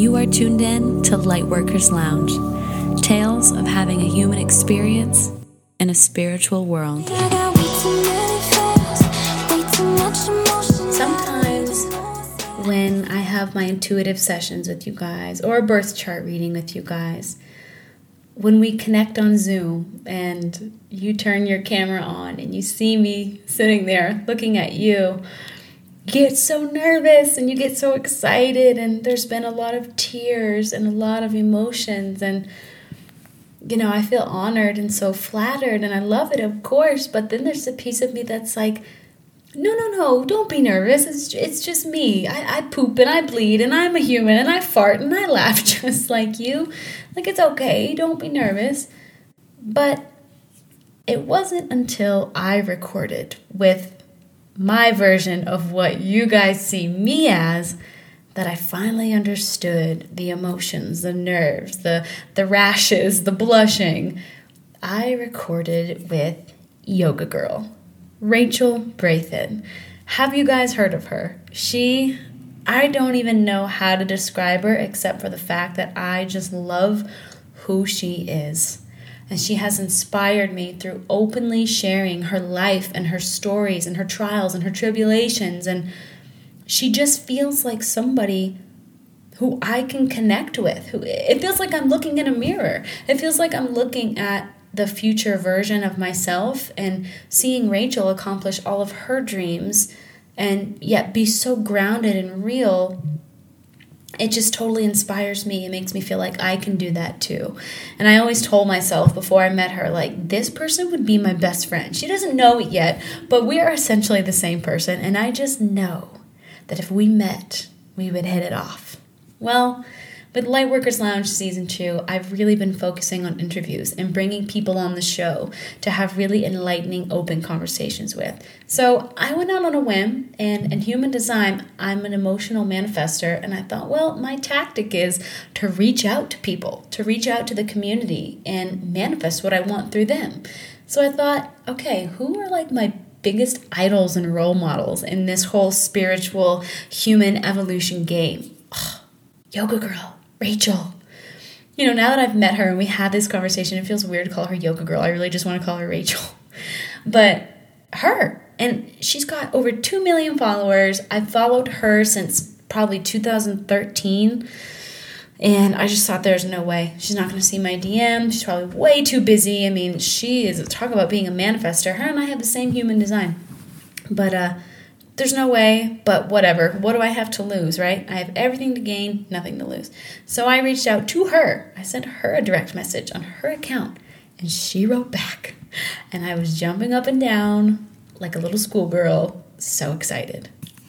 You are tuned in to Lightworkers Lounge, tales of having a human experience in a spiritual world. Sometimes when I have my intuitive sessions with you guys or a birth chart reading with you guys, when we connect on Zoom and you turn your camera on and you see me sitting there looking at you, you get so nervous and you get so excited, and there's been a lot of tears and a lot of emotions, and I feel honored and so flattered, and I love it, of course, but then there's a piece of me that's like, no, don't be nervous. It's just me. I poop and I bleed and I'm a human and I fart and I laugh just like you. Like, it's okay. Don't be nervous. But it wasn't until I recorded with my version of what you guys see me as that I finally understood the emotions, the nerves, the rashes, the blushing. I recorded with Yoga Girl, Rachel Brathen. Have you guys heard of her? I don't even know how to describe her except for the fact that I just love who she is. And she has inspired me through openly sharing her life and her stories and her trials and her tribulations. And she just feels like somebody who I can connect with. It feels like I'm looking in a mirror. It feels like I'm looking at the future version of myself and seeing Rachel accomplish all of her dreams and yet be so grounded and real. It just totally inspires me. It makes me feel like I can do that too. And I always told myself before I met her, like, this person would be my best friend. She doesn't know it yet, but we are essentially the same person. And I just know that if we met, we would hit it off. Well, with Lightworkers Lounge Season 2, I've really been focusing on interviews and bringing people on the show to have really enlightening, open conversations with. So I went out on a whim, and in human design, I'm an emotional manifester, and I thought, well, my tactic is to reach out to people, to reach out to the community and manifest what I want through them. So I thought, okay, who are like my biggest idols and role models in this whole spiritual human evolution game? Yoga Girl. Rachel. Now that I've met her and we had this conversation, it feels weird to call her Yoga Girl. I really just want to call her Rachel. But her. And she's got over 2 million followers. I've followed her since probably 2013. And I just thought there's no way. She's not going to see my DM. She's probably way too busy. I mean, she is, talk about being a manifester. Her and I have the same human design. But, there's no way, but whatever. What do I have to lose, right? I have everything to gain, nothing to lose. So I reached out to her. I sent her a direct message on her account, and she wrote back. And I was jumping up and down like a little schoolgirl, so excited.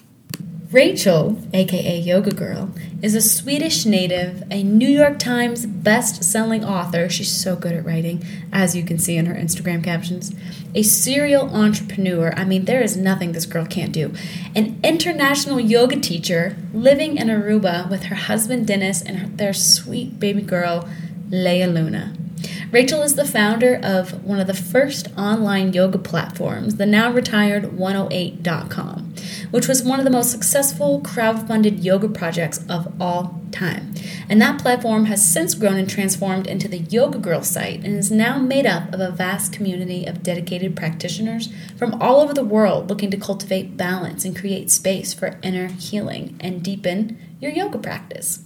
Rachel, aka Yoga Girl, is a Swedish native, a New York Times best-selling author. She's so good at writing, as you can see in her Instagram captions. A serial entrepreneur. I mean, there is nothing this girl can't do. An international yoga teacher living in Aruba with her husband Dennis and their sweet baby girl, Leia Luna. Rachel is the founder of one of the first online yoga platforms, the now retired 108.com, which was one of the most successful crowdfunded yoga projects of all time. And that platform has since grown and transformed into the Yoga Girl site and is now made up of a vast community of dedicated practitioners from all over the world looking to cultivate balance and create space for inner healing and deepen your yoga practice.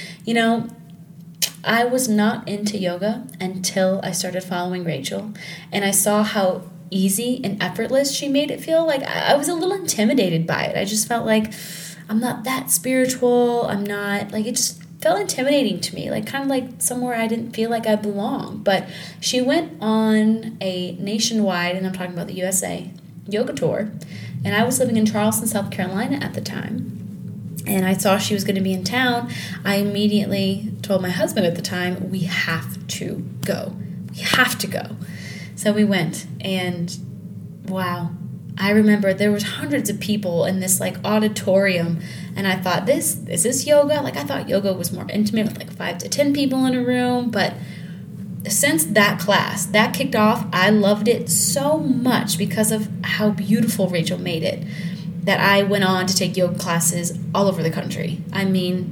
I was not into yoga until I started following Rachel, and I saw how easy and effortless she made it feel. Like, I was a little intimidated by it. I just felt like I'm not that spiritual. I'm not, like, it just felt intimidating to me, like kind of like somewhere I didn't feel like I belonged. But she went on a nationwide, and I'm talking about the USA, yoga tour, and I was living in Charleston, South Carolina at the time. And I saw she was going to be in town. I immediately told my husband at the time, we have to go. We have to go. So we went, and wow. I remember there was hundreds of people in this like auditorium, and I thought, is this yoga? Like, I thought yoga was more intimate with like 5 to 10 people in a room, but since that class, that kicked off, I loved it so much because of how beautiful Rachel made it, that I went on to take yoga classes all over the country. I mean,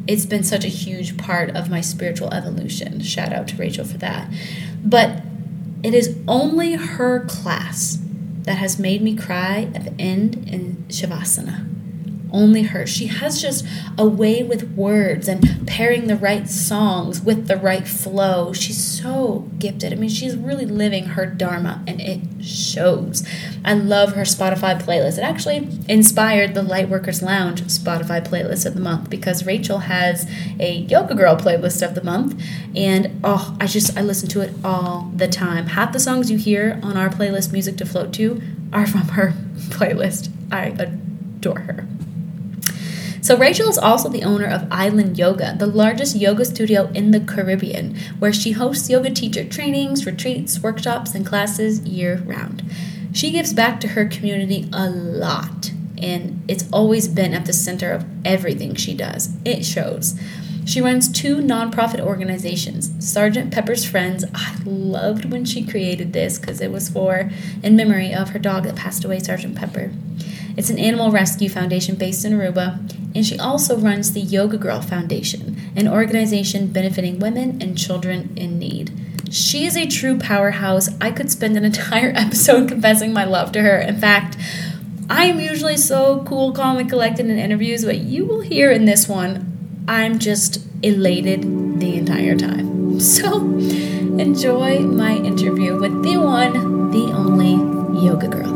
it's been such a huge part of my spiritual evolution. Shout out to Rachel for that. But it is only her class that has made me cry at the end in Shavasana. Only her. She has just a way with words and pairing the right songs with the right flow. She's so gifted. I mean, she's really living her dharma, and it shows. I love her Spotify playlist. It actually inspired the Lightworkers Lounge Spotify playlist of the month, because Rachel has a Yoga Girl playlist of the month, and I listen to it all the time. Half the songs you hear on our playlist, Music to Float To, are from her playlist. I adore her. So Rachel is also the owner of Island Yoga, the largest yoga studio in the Caribbean, where she hosts yoga teacher trainings, retreats, workshops, and classes year-round. She gives back to her community a lot, and it's always been at the center of everything she does. It shows. She runs 2 nonprofit organizations, Sgt. Pepper's Friends. I loved when she created this because it was in memory of her dog that passed away, Sgt. Pepper. It's an animal rescue foundation based in Aruba, and she also runs the Yoga Girl Foundation, an organization benefiting women and children in need. She is a true powerhouse. I could spend an entire episode confessing my love to her. In fact, I am usually so cool, calm, and collected in interviews, but you will hear in this one, I'm just elated the entire time. So enjoy my interview with the one, the only Yoga Girl.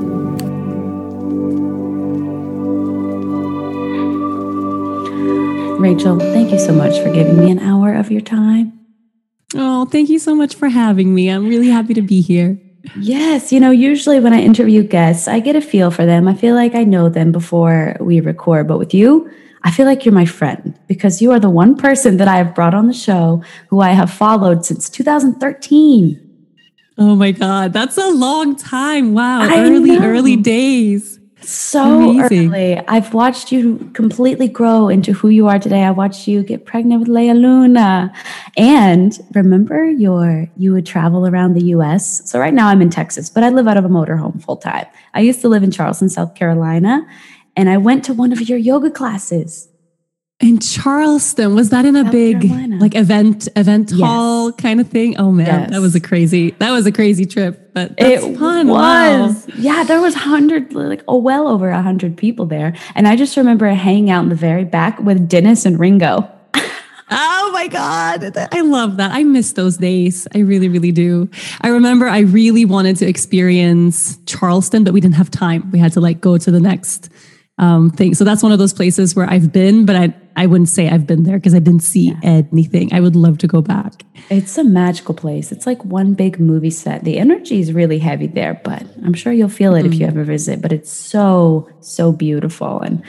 Rachel, thank you so much for giving me an hour of your time. Oh, thank you so much for having me. I'm really happy to be here. Yes. Usually when I interview guests, I get a feel for them. I feel like I know them before we record. But with you, I feel like you're my friend, because you are the one person that I have brought on the show who I have followed since 2013. Oh my God. That's a long time. Wow. Early days. So amazing. Early. I've watched you completely grow into who you are today. I watched you get pregnant with Leia Luna. And remember you would travel around the US. So right now I'm in Texas, but I live out of a motorhome full time. I used to live in Charleston, South Carolina, and I went to one of your yoga classes. In Charleston, was that in a South big Carolina. Like event hall kind of thing? Oh man, yes. That was a crazy trip, but that's fun. Was. Wow. Yeah, there was well over 100 people there. And I just remember hanging out in the very back with Dennis and Ringo. Oh my God. I love that. I miss those days. I really, really do. I remember I really wanted to experience Charleston, but we didn't have time. We had to go to the next thing. So that's one of those places where I've been, but I wouldn't say I've been there because I didn't see anything. I would love to go back. It's a magical place. It's like one big movie set. The energy is really heavy there, but I'm sure you'll feel it if you ever visit. But it's so, so beautiful. And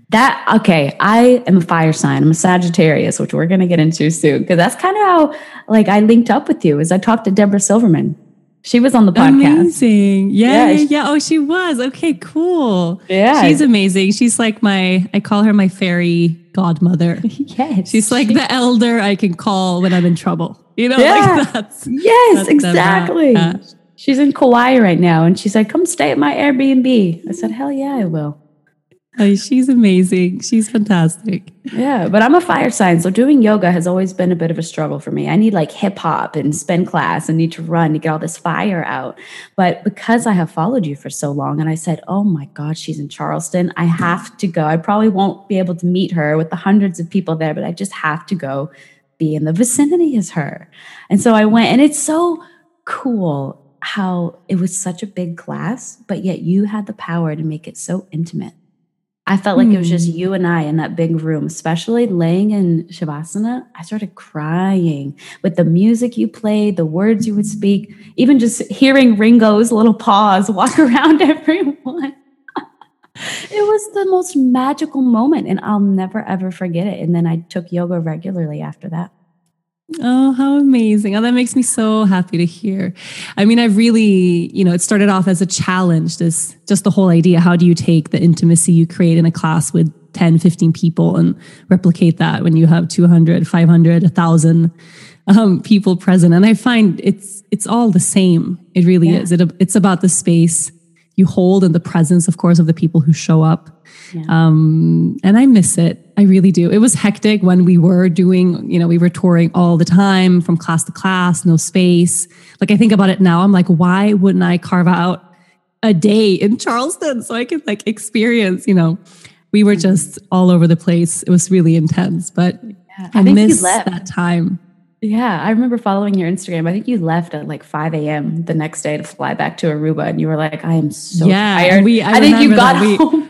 I am a fire sign. I'm a Sagittarius, which we're going to get into soon, because that's kind of how I linked up with you, is I talked to Deborah Silverman. She was on the podcast. Amazing. Yeah. Oh, she was. Okay, cool. Yeah. She's amazing. She's like I call her my fairy godmother. Yes. She's like the elder I can call when I'm in trouble. That's exactly. She's in Kauai right now, and she's like, come stay at my Airbnb. I said, hell yeah, I will. Oh, she's amazing. She's fantastic. Yeah, but I'm a fire sign, so doing yoga has always been a bit of a struggle for me. I need hip hop and spin class and need to run to get all this fire out. But because I have followed you for so long, and I said, oh my God, she's in Charleston, I have to go. I probably won't be able to meet her with the hundreds of people there, but I just have to go be in the vicinity as her. And so I went, and it's so cool how it was such a big class, but yet you had the power to make it so intimate. I felt like it was just you and I in that big room, especially laying in Shavasana. I started crying with the music you played, the words you would speak, even just hearing Ringo's little paws walk around everyone. It was the most magical moment, and I'll never, ever forget it. And then I took yoga regularly after that. Oh, how amazing. Oh, that makes me so happy to hear. I mean, I've really, it started off as a challenge, just the whole idea. How do you take the intimacy you create in a class with 10, 15 people and replicate that when you have 200, 500, 1,000 people present? And I find it's all the same. It really is. It's about the space you hold and the presence, of course, of the people who show up. Yeah. And I miss it. I really do. It was hectic when we were doing, we were touring all the time from class to class, no space. Like I think about it now, I'm like, why wouldn't I carve out a day in Charleston so I could like experience, we were just all over the place. It was really intense, but I miss that time. Yeah, I remember following your Instagram. I think you left at like 5 a.m. the next day to fly back to Aruba, and you were like, I am so tired. I think you got home.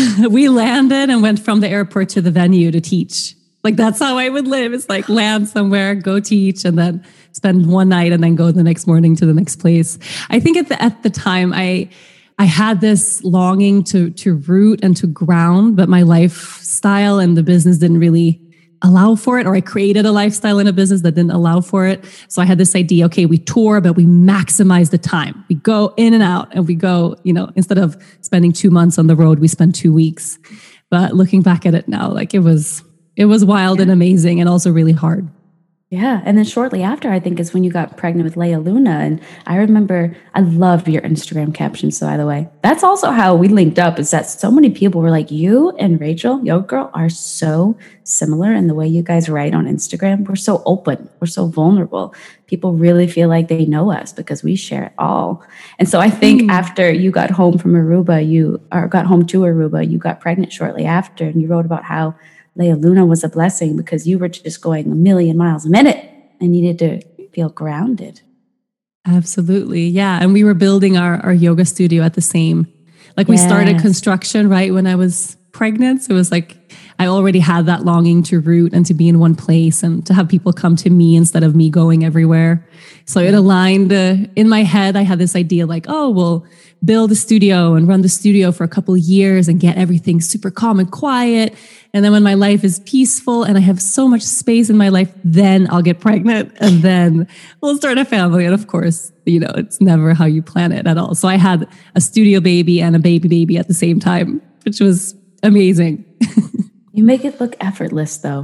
We landed and went from the airport to the venue to teach. Like, that's how I would live. It's like land somewhere, go teach, and then spend one night and then go the next morning to the next place. I think at the time, I had this longing to root and to ground, but my lifestyle and the business didn't really allow for it, or I created a lifestyle in a business that didn't allow for it. So I had this idea, okay, we tour, but we maximize the time. We go in and out and we go, instead of spending 2 months on the road, we spend 2 weeks. But looking back at it now, like it was wild and amazing and also really hard. Yeah. And then shortly after, I think, is when you got pregnant with Leia Luna. And I remember, I love your Instagram captions, by the way. That's also how we linked up, is that so many people were like, you and Rachel, Yoga Girl, are so similar in the way you guys write on Instagram. We're so open. We're so vulnerable. People really feel like they know us because we share it all. And so I think after you got home from Aruba, got home to Aruba, you got pregnant shortly after, and you wrote about how Leia Luna was a blessing because you were just going a million miles a minute and needed to feel grounded. Absolutely. Yeah. And we were building our yoga studio at the same, we started construction right when I was pregnant. So it was like, I already had that longing to root and to be in one place and to have people come to me instead of me going everywhere. So it aligned in my head. I had this idea like, oh, we'll build a studio and run the studio for a couple of years and get everything super calm and quiet. And then when my life is peaceful and I have so much space in my life, then I'll get pregnant and then we'll start a family. And of course, it's never how you plan it at all. So I had a studio baby and a baby at the same time, which was amazing. You make it look effortless, though.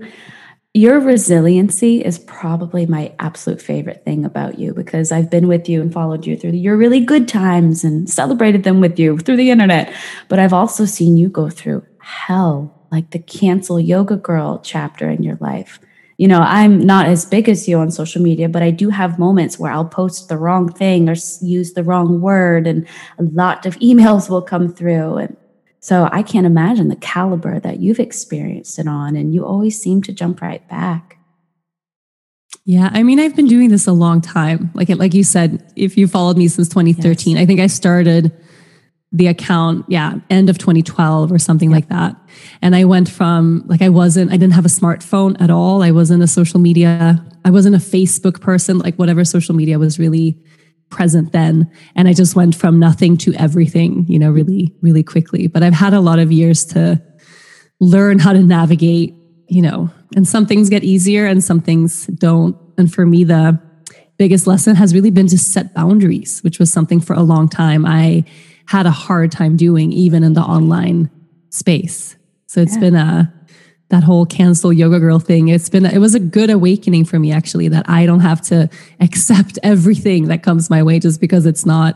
Your resiliency is probably my absolute favorite thing about you, because I've been with you and followed you through your really good times and celebrated them with you through the internet. But I've also seen you go through hell, like the cancel Yoga Girl chapter in your life. I'm not as big as you on social media, but I do have moments where I'll post the wrong thing or use the wrong word, and a lot of emails will come through. And so I can't imagine the caliber that you've experienced it on, and you always seem to jump right back. Yeah, I mean, I've been doing this a long time. Like you said, if you followed me since 2013, I think I started the account, end of 2012 or something like that. And I went from I didn't have a smartphone at all. I wasn't a social media, I wasn't a Facebook person, whatever social media was really present then. And I just went from nothing to everything, really, really quickly. But I've had a lot of years to learn how to navigate, and some things get easier and some things don't. And for me, the biggest lesson has really been to set boundaries, which was something for a long time I had a hard time doing, even in the online space. So it's been that whole cancel Yoga Girl thing. It was a good awakening for me, actually, that I don't have to accept everything that comes my way just because it's not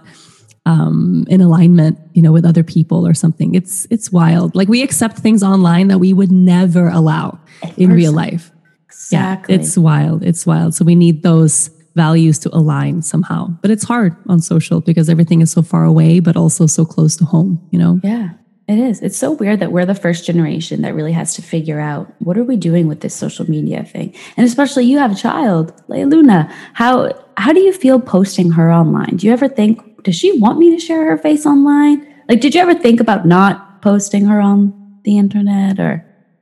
in alignment, with other people or something. It's wild. We accept things online that we would never allow in real life. Exactly. Yeah, it's wild. It's wild. So we need those values to align somehow. But it's hard on social because everything is so far away, but also so close to home, Yeah, it is. It's so weird that we're the first generation that really has to figure out, what are we doing with this social media thing? And especially you have a child, Leia Luna. How do you feel posting her online? Do you ever think, does she want me to share her face online? Did you ever think about not posting her on the internet or?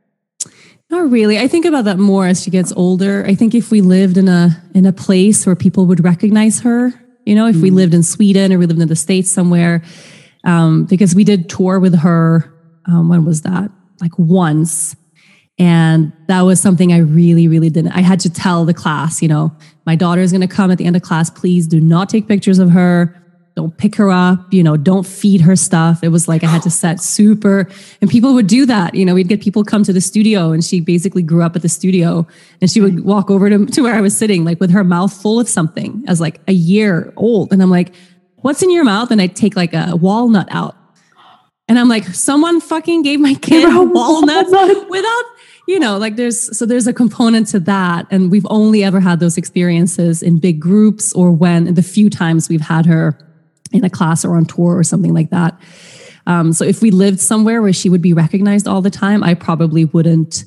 Not really. I think about that more as she gets older. I think if we lived in a place where people would recognize her, if we lived in Sweden or we lived in the States somewhere, because we did tour with her, when was that? Once. And that was something I really, really didn't. I had to tell the class, my daughter is going to come at the end of class. Please do not take pictures of her. Don't pick her up, don't feed her stuff. It was I had to set super, and people would do that. We'd get people come to the studio, and she basically grew up at the studio, and she would walk over to where I was sitting, with her mouth full of something as a year old. And I'm like, what's in your mouth? And I'd take a walnut out. And I'm like, someone fucking gave my kid walnuts without like there's a component to that. And we've only ever had those experiences in big groups or when the few times we've had her in a class or on tour or something like that. So if we lived somewhere where she would be recognized all the time, I probably wouldn't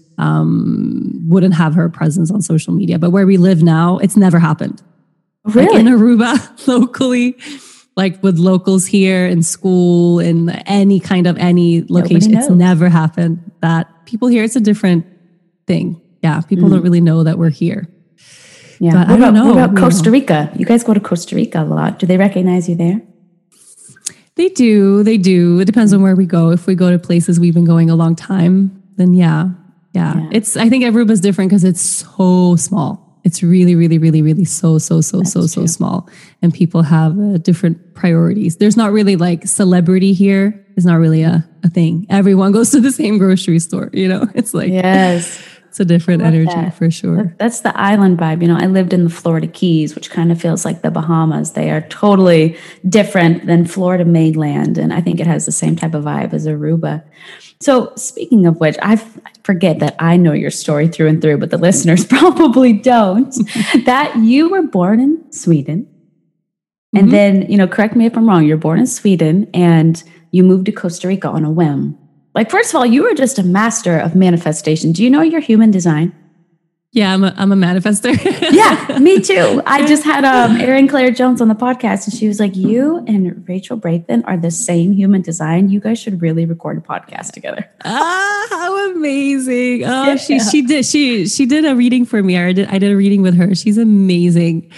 have her presence on social media. But where we live now, it's never happened. Really? Like in Aruba, locally, like with locals here in school, in any location, it's never happened. That people here, it's a different thing. Yeah, people don't really know that we're here. Yeah. But I don't know. What about Costa Rica? You guys go to Costa Rica a lot. Do they recognize you there? They do. It depends on where we go. If we go to places we've been going a long time, then yeah. I think Aruba's different because it's so small. It's really, really, really, really so small. And people have different priorities. There's not really like celebrity here. It's not really a thing. Everyone goes to the same grocery store, It's like, yes. It's a different energy for sure. That's the island vibe. I lived in the Florida Keys, which kind of feels like the Bahamas. They are totally different than Florida mainland. And I think it has the same type of vibe as Aruba. So speaking of which, I forget that I know your story through and through, but the listeners probably don't, that you were born in Sweden. And then, correct me if I'm wrong, you're born in Sweden and you moved to Costa Rica on a whim. Like, first of all, you were just a master of manifestation. Do you know your human design? Yeah, I'm a manifester. Yeah, me too. I just had Erin Claire Jones on the podcast, and she was like, "You and Rachel Braithen are the same human design. You guys should really record a podcast together." How amazing! Oh, yeah. She did a reading for me. I did a reading with her. She's amazing.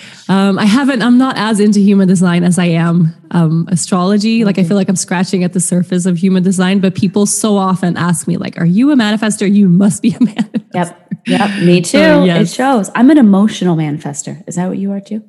I'm not as into human design as I am astrology. Like, I feel like I'm scratching at the surface of human design, but people so often ask me, like, are you a manifester? You must be a manifester. Yep. Me too. Yes. It shows. I'm an emotional manifester. Is that what you are too?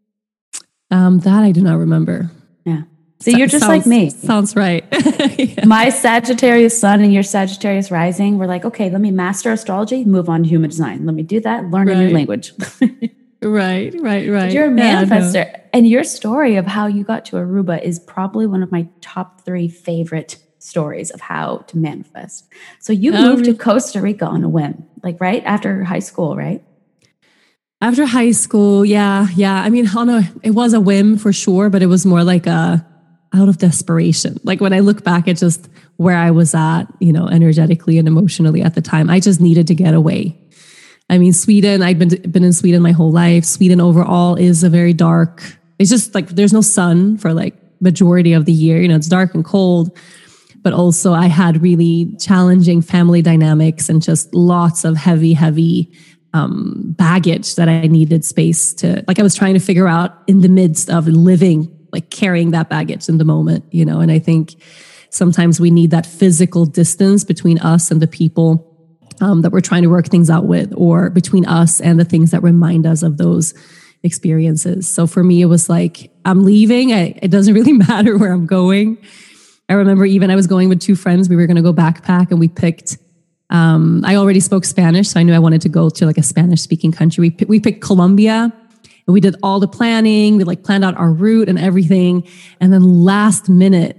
That I do not remember. Yeah. So you're just like me. Sounds right. Yeah. My Sagittarius sun and your Sagittarius rising, we're like, okay, let me master astrology, move on to human design. Let me do that, learn a new language. Right. But you're a manifester. And your story of how you got to Aruba is probably one of my top 3 favorite stories of how to manifest. So you moved to Costa Rica on a whim, like right after high school, right? After high school, yeah. I mean, it was a whim for sure, but it was more like out of desperation. Like when I look back at just where I was at, energetically and emotionally at the time, I just needed to get away. I mean, Sweden, I've been in Sweden my whole life. Sweden overall is a very dark, it's just like there's no sun for like majority of the year. It's dark and cold, but also I had really challenging family dynamics and just lots of heavy baggage that I needed space to, like I was trying to figure out in the midst of living, like carrying that baggage in the moment, and I think sometimes we need that physical distance between us and the people that we're trying to work things out with, or between us and the things that remind us of those experiences. So for me, it was like, I'm leaving. It doesn't really matter where I'm going. I remember even I was going with 2 friends. We were going to go backpack and we picked, I already spoke Spanish. So I knew I wanted to go to like a Spanish speaking country. We picked Colombia and we did all the planning. We like planned out our route and everything. And then last minute,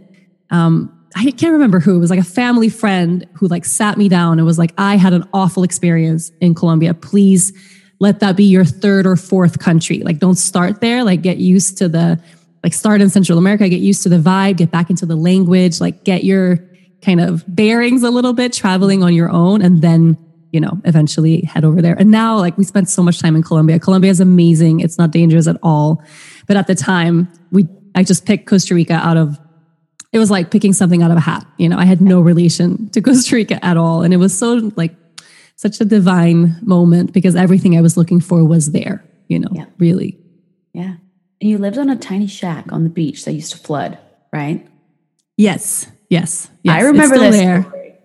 I can't remember who. It was like a family friend who like sat me down and was like, I had an awful experience in Colombia. Please let that be your 3rd or 4th country. Like, don't start there. Like, get used to start in Central America, get used to the vibe, get back into the language, like get your kind of bearings a little bit, traveling on your own, and then, eventually head over there. And now like we spent so much time in Colombia. Colombia is amazing. It's not dangerous at all. But at the time I just picked Costa Rica it was like picking something out of a hat. I had no relation to Costa Rica at all. And it was so like such a divine moment because everything I was looking for was there, really. Yeah. And you lived on a tiny shack on the beach that used to flood, right? Yes. I remember this. There.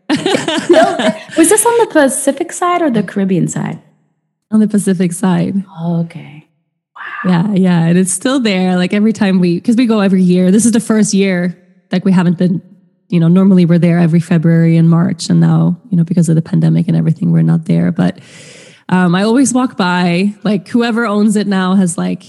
Was this on the Pacific side or the Caribbean side? On the Pacific side. Oh, okay. Wow. Yeah. And it's still there. Like every time because we go every year. This is the first year. Like we haven't been, normally we're there every February and March. And now, because of the pandemic and everything, we're not there. But I always walk by, like whoever owns it now has like,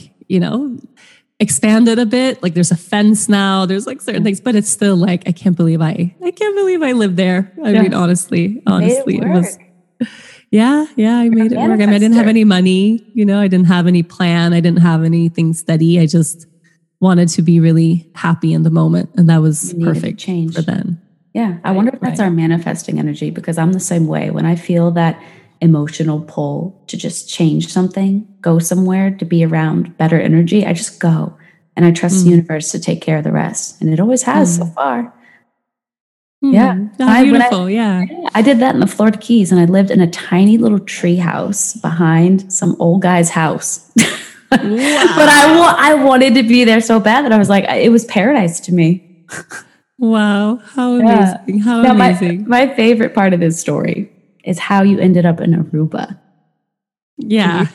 expanded a bit. Like there's a fence now, there's like certain things, but it's still like, I can't believe I lived there. I mean, honestly, it was Yeah, I made it work. I mean, I didn't have any money, I didn't have any plan. I didn't have anything steady. I just wanted to be really happy in the moment. And that was perfect for then. Yeah. I wonder if that's our manifesting energy, because I'm the same way. When I feel that emotional pull to just change something, go somewhere, to be around better energy, I just go. And I trust the universe to take care of the rest. And it always has so far. Yeah. Beautiful. I did that in the Florida Keys, and I lived in a tiny little tree house behind some old guy's house. Wow. But I wanted to be there so bad that I was like, it was paradise to me. Wow. How amazing. How amazing. My favorite part of this story is how you ended up in Aruba. Yeah.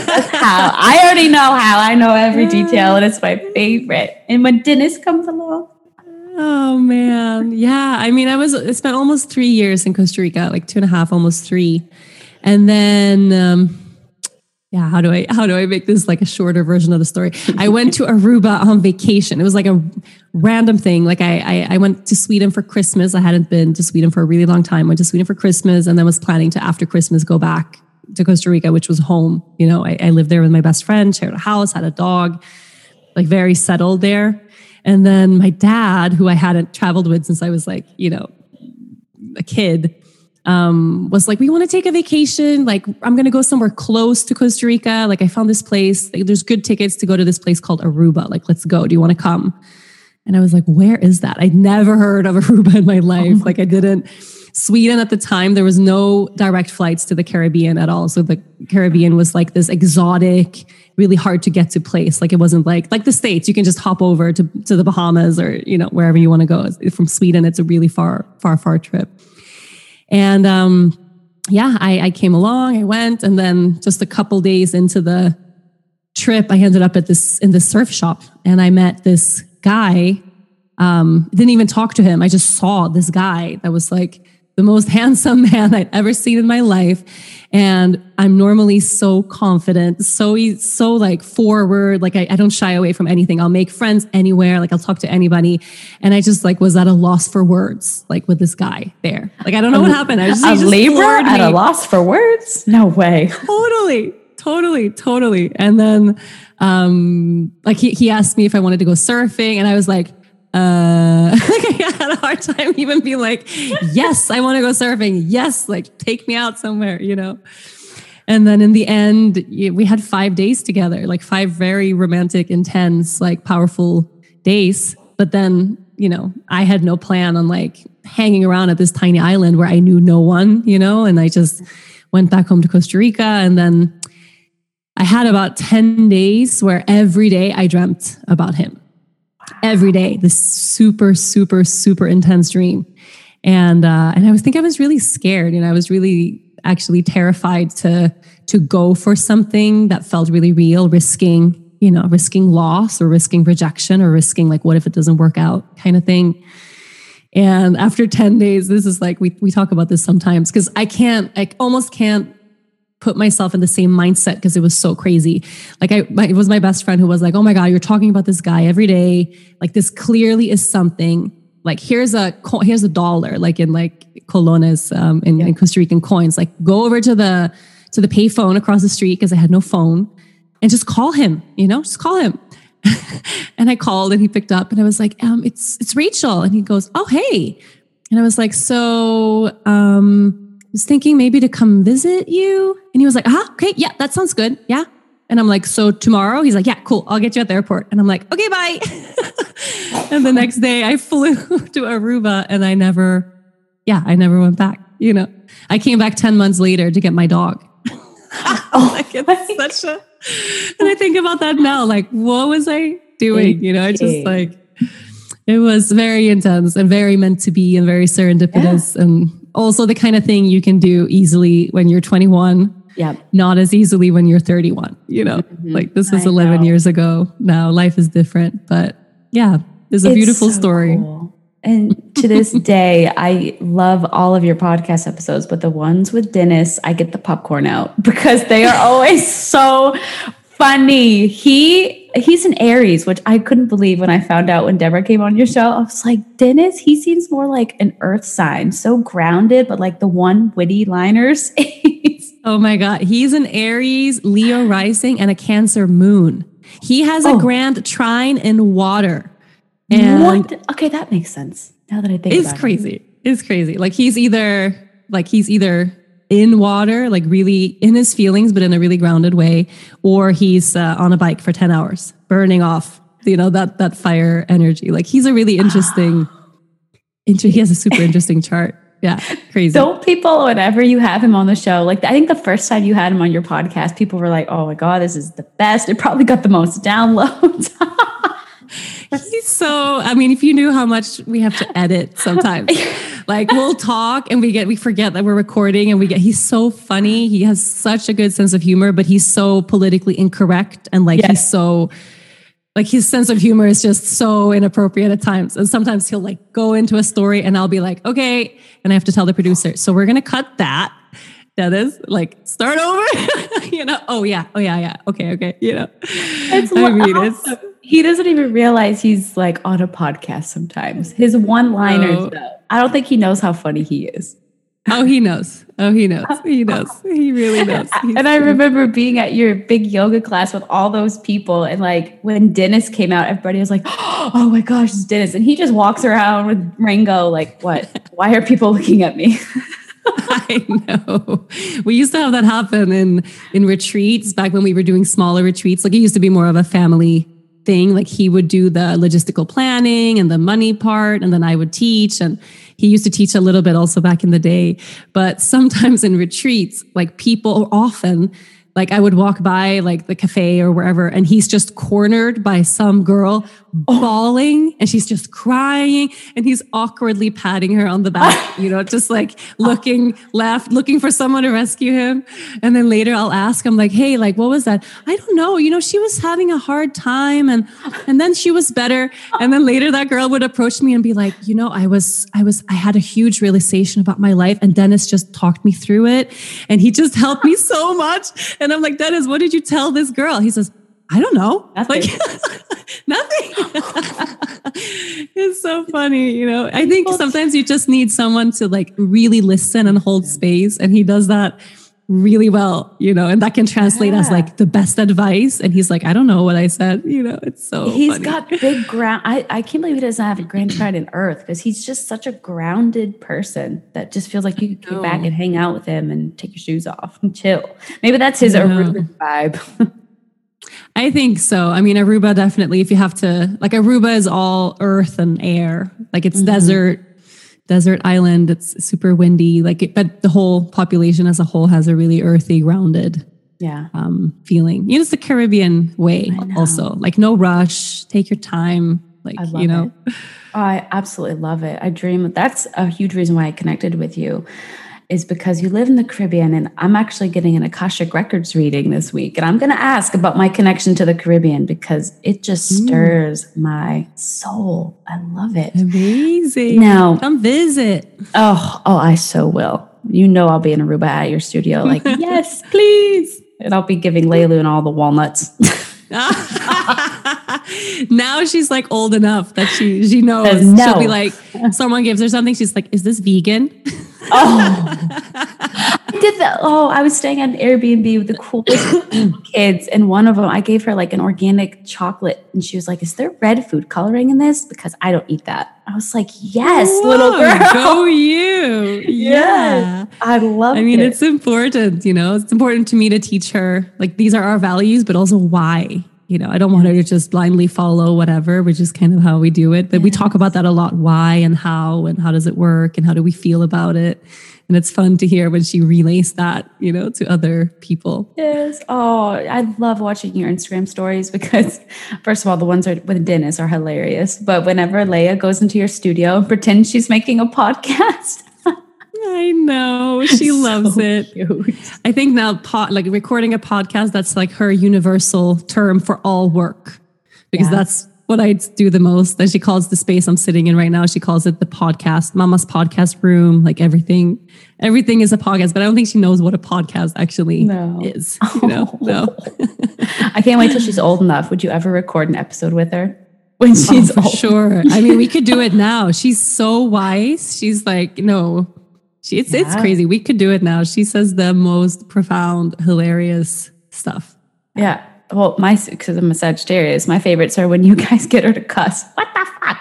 I already know how. I know every detail, and it's my favorite. And when Dennis comes along. Oh man. Yeah. I mean, I spent almost 3 years in Costa Rica, like 2.5, almost 3. And then, how do I make this like a shorter version of the story? I went to Aruba on vacation. It was like a random thing. Like I went to Sweden for Christmas. I hadn't been to Sweden for a really long time. Went to Sweden for Christmas, and then was planning to, after Christmas, go back to Costa Rica, which was home. I lived there with my best friend, shared a house, had a dog, like very settled there. And then my dad, who I hadn't traveled with since I was like, a kid, was like, we want to take a vacation. Like, I'm going to go somewhere close to Costa Rica. Like, I found this place. There's good tickets to go to this place called Aruba. Like, let's go. Do you want to come? And I was like, where is that? I'd never heard of Aruba in my life. Like, I didn't. Sweden at the time, there was no direct flights to the Caribbean at all. So the Caribbean was like this exotic, really hard to get to place. Like, it wasn't like the States. You can just hop over to the Bahamas or, wherever you want to go. From Sweden, it's a really far trip. And I came along, I went, and then just a couple days into the trip, I ended up in this surf shop, and I met this guy. Didn't even talk to him. I just saw this guy that was like the most handsome man I'd ever seen in my life. And I'm normally so confident, so like forward, like I don't shy away from anything. I'll make friends anywhere. Like, I'll talk to anybody. And I just like was at a loss for words, like with this guy there. Like, I don't know what happened. I just Libra at a loss for words? No way. Totally. And then, like he asked me if I wanted to go surfing, and I was like, like, I had a hard time even being like, yes, I want to go surfing. Yes. Like, take me out somewhere, And then in the end, we had 5 days together, like 5 very romantic, intense, like powerful days. But then, I had no plan on like hanging around at this tiny island where I knew no one, and I just went back home to Costa Rica. And then I had about 10 days where every day I dreamt about him. Every day, this super, super, super intense dream. And I was really scared. I was really actually terrified to go for something that felt really real, risking loss or risking rejection or risking like, what if it doesn't work out kind of thing. And after 10 days, this is like, we talk about this sometimes, because I almost can't put myself in the same mindset, because it was so crazy. Like, it was my best friend who was like, oh my God, you're talking about this guy every day. Like, this clearly is something. Like, here's a $1, like in like colones, in Costa Rican coins. Like, go over to the payphone across the street, because I had no phone, and just call him, just call him. And I called, and he picked up, and I was like, it's Rachel. And he goes, oh, hey. And I was like, so, was thinking maybe to come visit you. And he was like, okay, yeah, that sounds good. Yeah. And I'm like, so tomorrow? He's like, yeah, cool. I'll get you at the airport. And I'm like, okay, bye. And the next day I flew to Aruba, and I never went back. I came back 10 months later to get my dog. Like, it's such and I think about that now, like, what was I doing? I just like, it was very intense and very meant to be and very serendipitous. Yeah. And also the kind of thing you can do easily when you're 21. Yeah. Not as easily when you're 31, mm-hmm. Like, this was 11 years ago. Now life is different, but yeah, it's a beautiful story. Cool. And to this day, I love all of your podcast episodes, but the ones with Dennis, I get the popcorn out, because they are always so funny. He's an Aries, which I couldn't believe when I found out when Deborah came on your show. I was like, Dennis, he seems more like an earth sign, so grounded, but like the one witty liners, Oh my God. He's an Aries, Leo rising, and a Cancer moon. He has a grand trine in water. And what? Okay, that makes sense. Now that I think about it. It's crazy. It's crazy. Like he's either in water, like really in his feelings, but in a really grounded way, or he's on a bike for 10 hours, burning off, that fire energy. Like he's a really interesting, he has a super interesting chart. Yeah, crazy. Don't people, whenever you have him on the show, like I think the first time you had him on your podcast, people were like, oh my God, this is the best. It probably got the most downloads. He's so, if you knew how much we have to edit sometimes, like we'll talk and we forget that we're recording and he's so funny. He has such a good sense of humor, but he's so politically incorrect. And he's so, his sense of humor is just so inappropriate at times. And sometimes he'll go into a story and I'll be like, okay. And I have to tell the producer, so we're going to cut that. That is start over, Oh yeah. Okay. He doesn't even realize he's on a podcast sometimes. His one-liners, though, I don't think he knows how funny he is. Oh, he knows. He knows. He really knows. And I remember being at your big yoga class with all those people. And when Dennis came out, everybody was like, oh my gosh, it's Dennis. And he just walks around with Ringo what? Why are people looking at me? I know. We used to have that happen in retreats back when we were doing smaller retreats. It used to be more of a family thing. He would do the logistical planning and the money part, and then I would teach. And he used to teach a little bit also back in the day. But sometimes in retreats, people often, I would walk by the cafe or wherever, and he's just cornered by some girl bawling, and she's just crying, and he's awkwardly patting her on the back, just looking left, looking for someone to rescue him. And then later I'll ask him hey, what was that? I don't know. She was having a hard time and then she was better. And then later that girl would approach me and be like, I had a huge realization about my life, and Dennis just talked me through it. And he just helped me so much. And I'm like, Dennis, what did you tell this girl? He says, I don't know. Nothing. Nothing. It's so funny. I think sometimes you just need someone to really listen and hold space. And he does that really well, and that can translate as the best advice. And he's I don't know what I said, it's so He's funny. got big ground. I can't believe he doesn't have a grand trine in earth, because he's just such a grounded person that just feels like you could get back and hang out with him and take your shoes off and chill. Maybe that's his Aruba vibe. I think so. Aruba definitely, if you have to, Aruba is all earth and air. It's desert island. It's super windy. But the whole population as a whole has a really earthy, grounded feeling. It's the Caribbean way also. No rush, take your time. I love it. Oh, I absolutely love it. I dream. That's a huge reason why I connected with you, is because you live in the Caribbean, and I'm actually getting an Akashic Records reading this week. And I'm going to ask about my connection to the Caribbean, because it just stirs my soul. I love it. Amazing. Now, come visit. Oh, I so will. I'll be in Aruba at your studio. Yes, please. And I'll be giving Leilu and all the walnuts. Now she's old enough that she knows. No. She'll be like, someone gives her something. She's like, is this vegan? I did that. Oh, I was staying at an Airbnb with the coolest kids. And one of them, I gave her an organic chocolate. And she was like, is there red food coloring in this? Because I don't eat that. I was like, yes, little girl. Go you. Yes. I love it. It's important, It's important to me to teach her, these are our values, but also why. I don't want her to just blindly follow whatever, which is kind of how we do it. But we talk about that a lot. Why and how does it work and how do we feel about it? And it's fun to hear when she relays that, to other people. Yes. Oh, I love watching your Instagram stories, because first of all, the ones with Dennis are hilarious. But whenever Leia goes into your studio and pretends she's making a podcast. I know. She loves it. Cute. I think now recording a podcast, that's her universal term for all work, because that's what I do the most. And she calls the space I'm sitting in right now, she calls it the podcast, Mama's podcast room. Everything is a podcast, but I don't think she knows what a podcast actually is. No. I can't wait till she's old enough. Would you ever record an episode with her? When she's old? Sure. We could do it now. She's so wise. She's no. It's crazy. We could do it now. She says the most profound, hilarious stuff. Yeah. Well, because I'm a Sagittarius, my favorites are when you guys get her to cuss. What the fuck?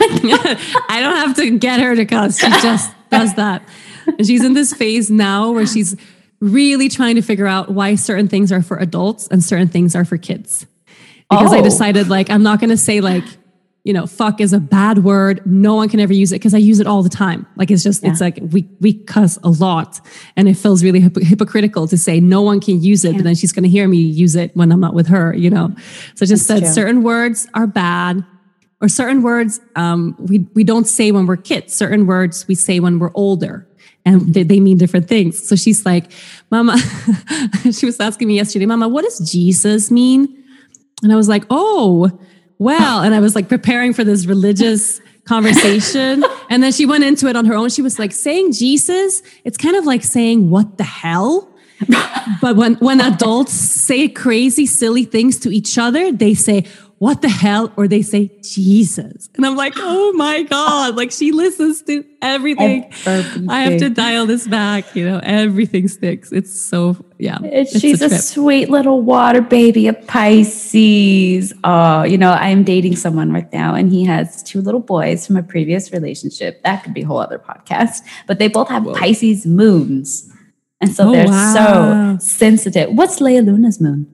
I don't have to get her to cuss. She just does that. And she's in this phase now where she's really trying to figure out why certain things are for adults and certain things are for kids. Because I decided like, I'm not going to say like, fuck is a bad word. No one can ever use it because I use it all the time. Like, it's just, it's like we cuss a lot and it feels really hypocritical to say no one can use it, but then she's going to hear me use it when I'm not with her, So I just said certain words are bad, or certain words we don't say when we're kids. Certain words we say when we're older. And they mean different things. So she's like, Mama, she was asking me yesterday, Mama, what does Jesus mean? And I was like, oh, well, and I was like preparing for this religious conversation. And then she went into it on her own. She was like, saying Jesus, it's kind of like saying, what the hell? But when adults say crazy, silly things to each other, they say, what the hell? Or they say, Jesus. And I'm like, oh my God, like she listens to everything. I have to dial this back, everything sticks. It's so, She's a sweet little water baby, a Pisces. Oh, I'm dating someone right now and he has 2 little boys from a previous relationship. That could be a whole other podcast, but they both have Pisces moons. And so they're so sensitive. What's Leia Luna's moon?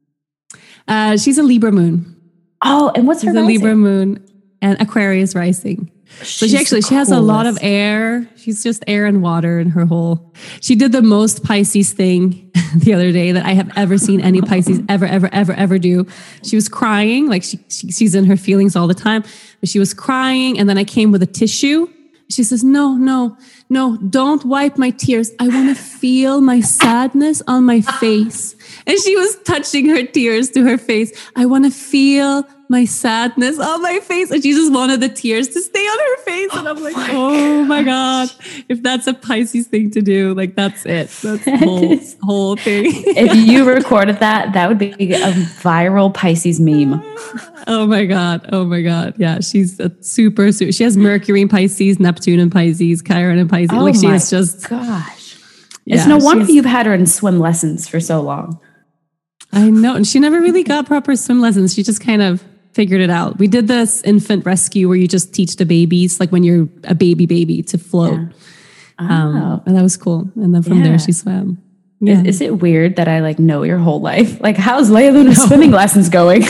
She's a Libra moon. Oh, and what's her rising? A Libra moon and Aquarius rising. So she has a lot of air. She's just air and water in her whole. She did the most Pisces thing the other day that I have ever seen any Pisces ever do. She was crying, like she's in her feelings all the time, but she was crying. And then I came with a tissue. She says, no, don't wipe my tears. I want to feel my sadness on my face. And she was touching her tears to her face. I want to feel my sadness on my face. And she just wanted the tears to stay on her face. And I'm like, oh my God, if that's a Pisces thing to do, like that's it. That's the whole thing. If you recorded that would be a viral Pisces meme. Oh my God. Yeah. She's a super, she has Mercury in Pisces, Neptune in Pisces, Chiron in Pisces. Oh like she my is just, gosh. It's no wonder you've had her in swim lessons for so long. I know. And she never really got proper swim lessons. She just kind of figured it out. We did this infant rescue where you just teach the babies, like when you're a baby to float. Yeah. And that was cool. And then from there she swam. Yeah. Is it weird that I like know your whole life? Like, how's Leia Luna's swimming lessons going?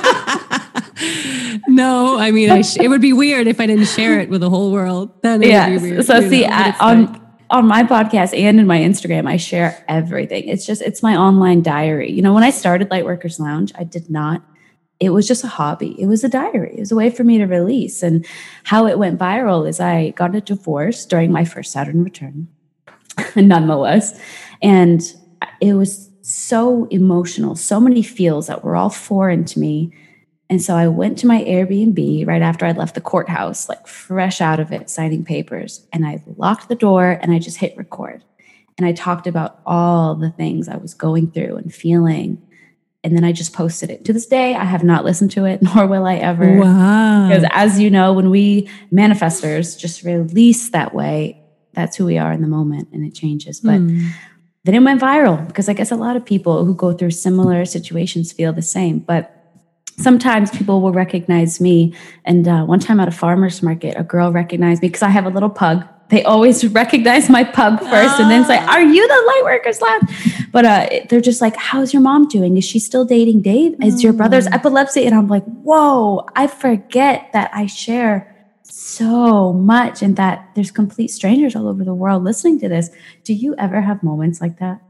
No, I mean, it would be weird if I didn't share it with the whole world. Then it would be weird. So see, on my podcast and in my Instagram, I share everything. It's my online diary. When I started Lightworkers Lounge, it was just a hobby. It was a diary. It was a way for me to release. And how it went viral is I got a divorce during my first Saturn return, nonetheless. And it was so emotional, so many feels that were all foreign to me. And so I went to my Airbnb right after I'd left the courthouse, like fresh out of it, signing papers. And I locked the door and I just hit record. And I talked about all the things I was going through and feeling. And then I just posted it. To this day, I have not listened to it, nor will I ever. Wow. Because as you know, when we manifestors just release that way, that's who we are in the moment and it changes. But then it went viral because I guess a lot of people who go through similar situations feel the same. But sometimes people will recognize me. And one time at a farmer's market, a girl recognized me because I have a little pug. They always recognize my pug first and then say, are you the Lightworkers Lounge? But they're just like, how's your mom doing? Is she still dating Dave? Is your brother's epilepsy? And I'm like, whoa, I forget that I share so much and that there's complete strangers all over the world listening to this. Do you ever have moments like that?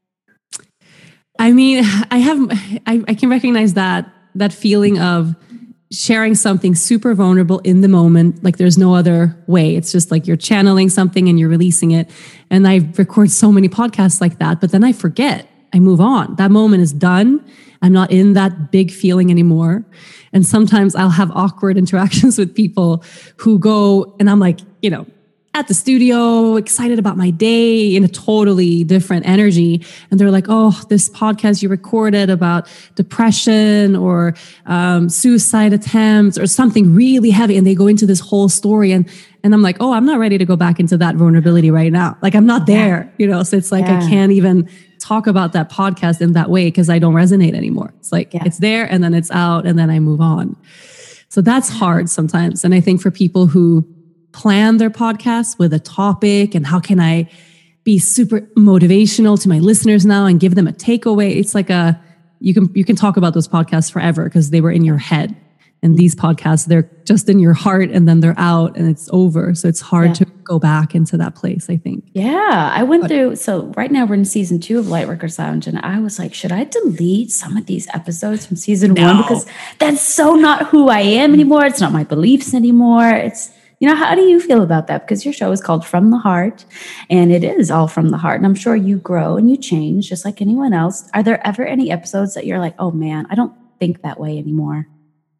I mean, I can recognize that feeling of sharing something super vulnerable in the moment. Like there's no other way. It's just like you're channeling something and you're releasing it. And I record so many podcasts like that, but then I forget, I move on. That moment is done. I'm not in that big feeling anymore. And sometimes I'll have awkward interactions with people who go, and I'm like, at the studio, excited about my day in a totally different energy. And they're like, oh, this podcast you recorded about depression or suicide attempts or something really heavy. And they go into this whole story. And I'm like, oh, I'm not ready to go back into that vulnerability right now. Like I'm not there, So it's like, I can't even talk about that podcast in that way because I don't resonate anymore. It's like, it's there and then it's out and then I move on. So that's hard sometimes. And I think for people who plan their podcasts with a topic and how can I be super motivational to my listeners now and give them a takeaway, it's like you can talk about those podcasts forever because they were in your head. And these podcasts, they're just in your heart and then they're out and it's over. So it's hard to go back into that place, I think. Yeah, I went through, so right now we're in season 2 of Lightworkers Lounge and I was like, should I delete some of these episodes from season 1? Because that's so not who I am anymore. It's not my beliefs anymore. It's, how do you feel about that? Because your show is called From the Heart and it is all from the heart. And I'm sure you grow and you change just like anyone else. Are there ever any episodes that you're like, oh man, I don't think that way anymore?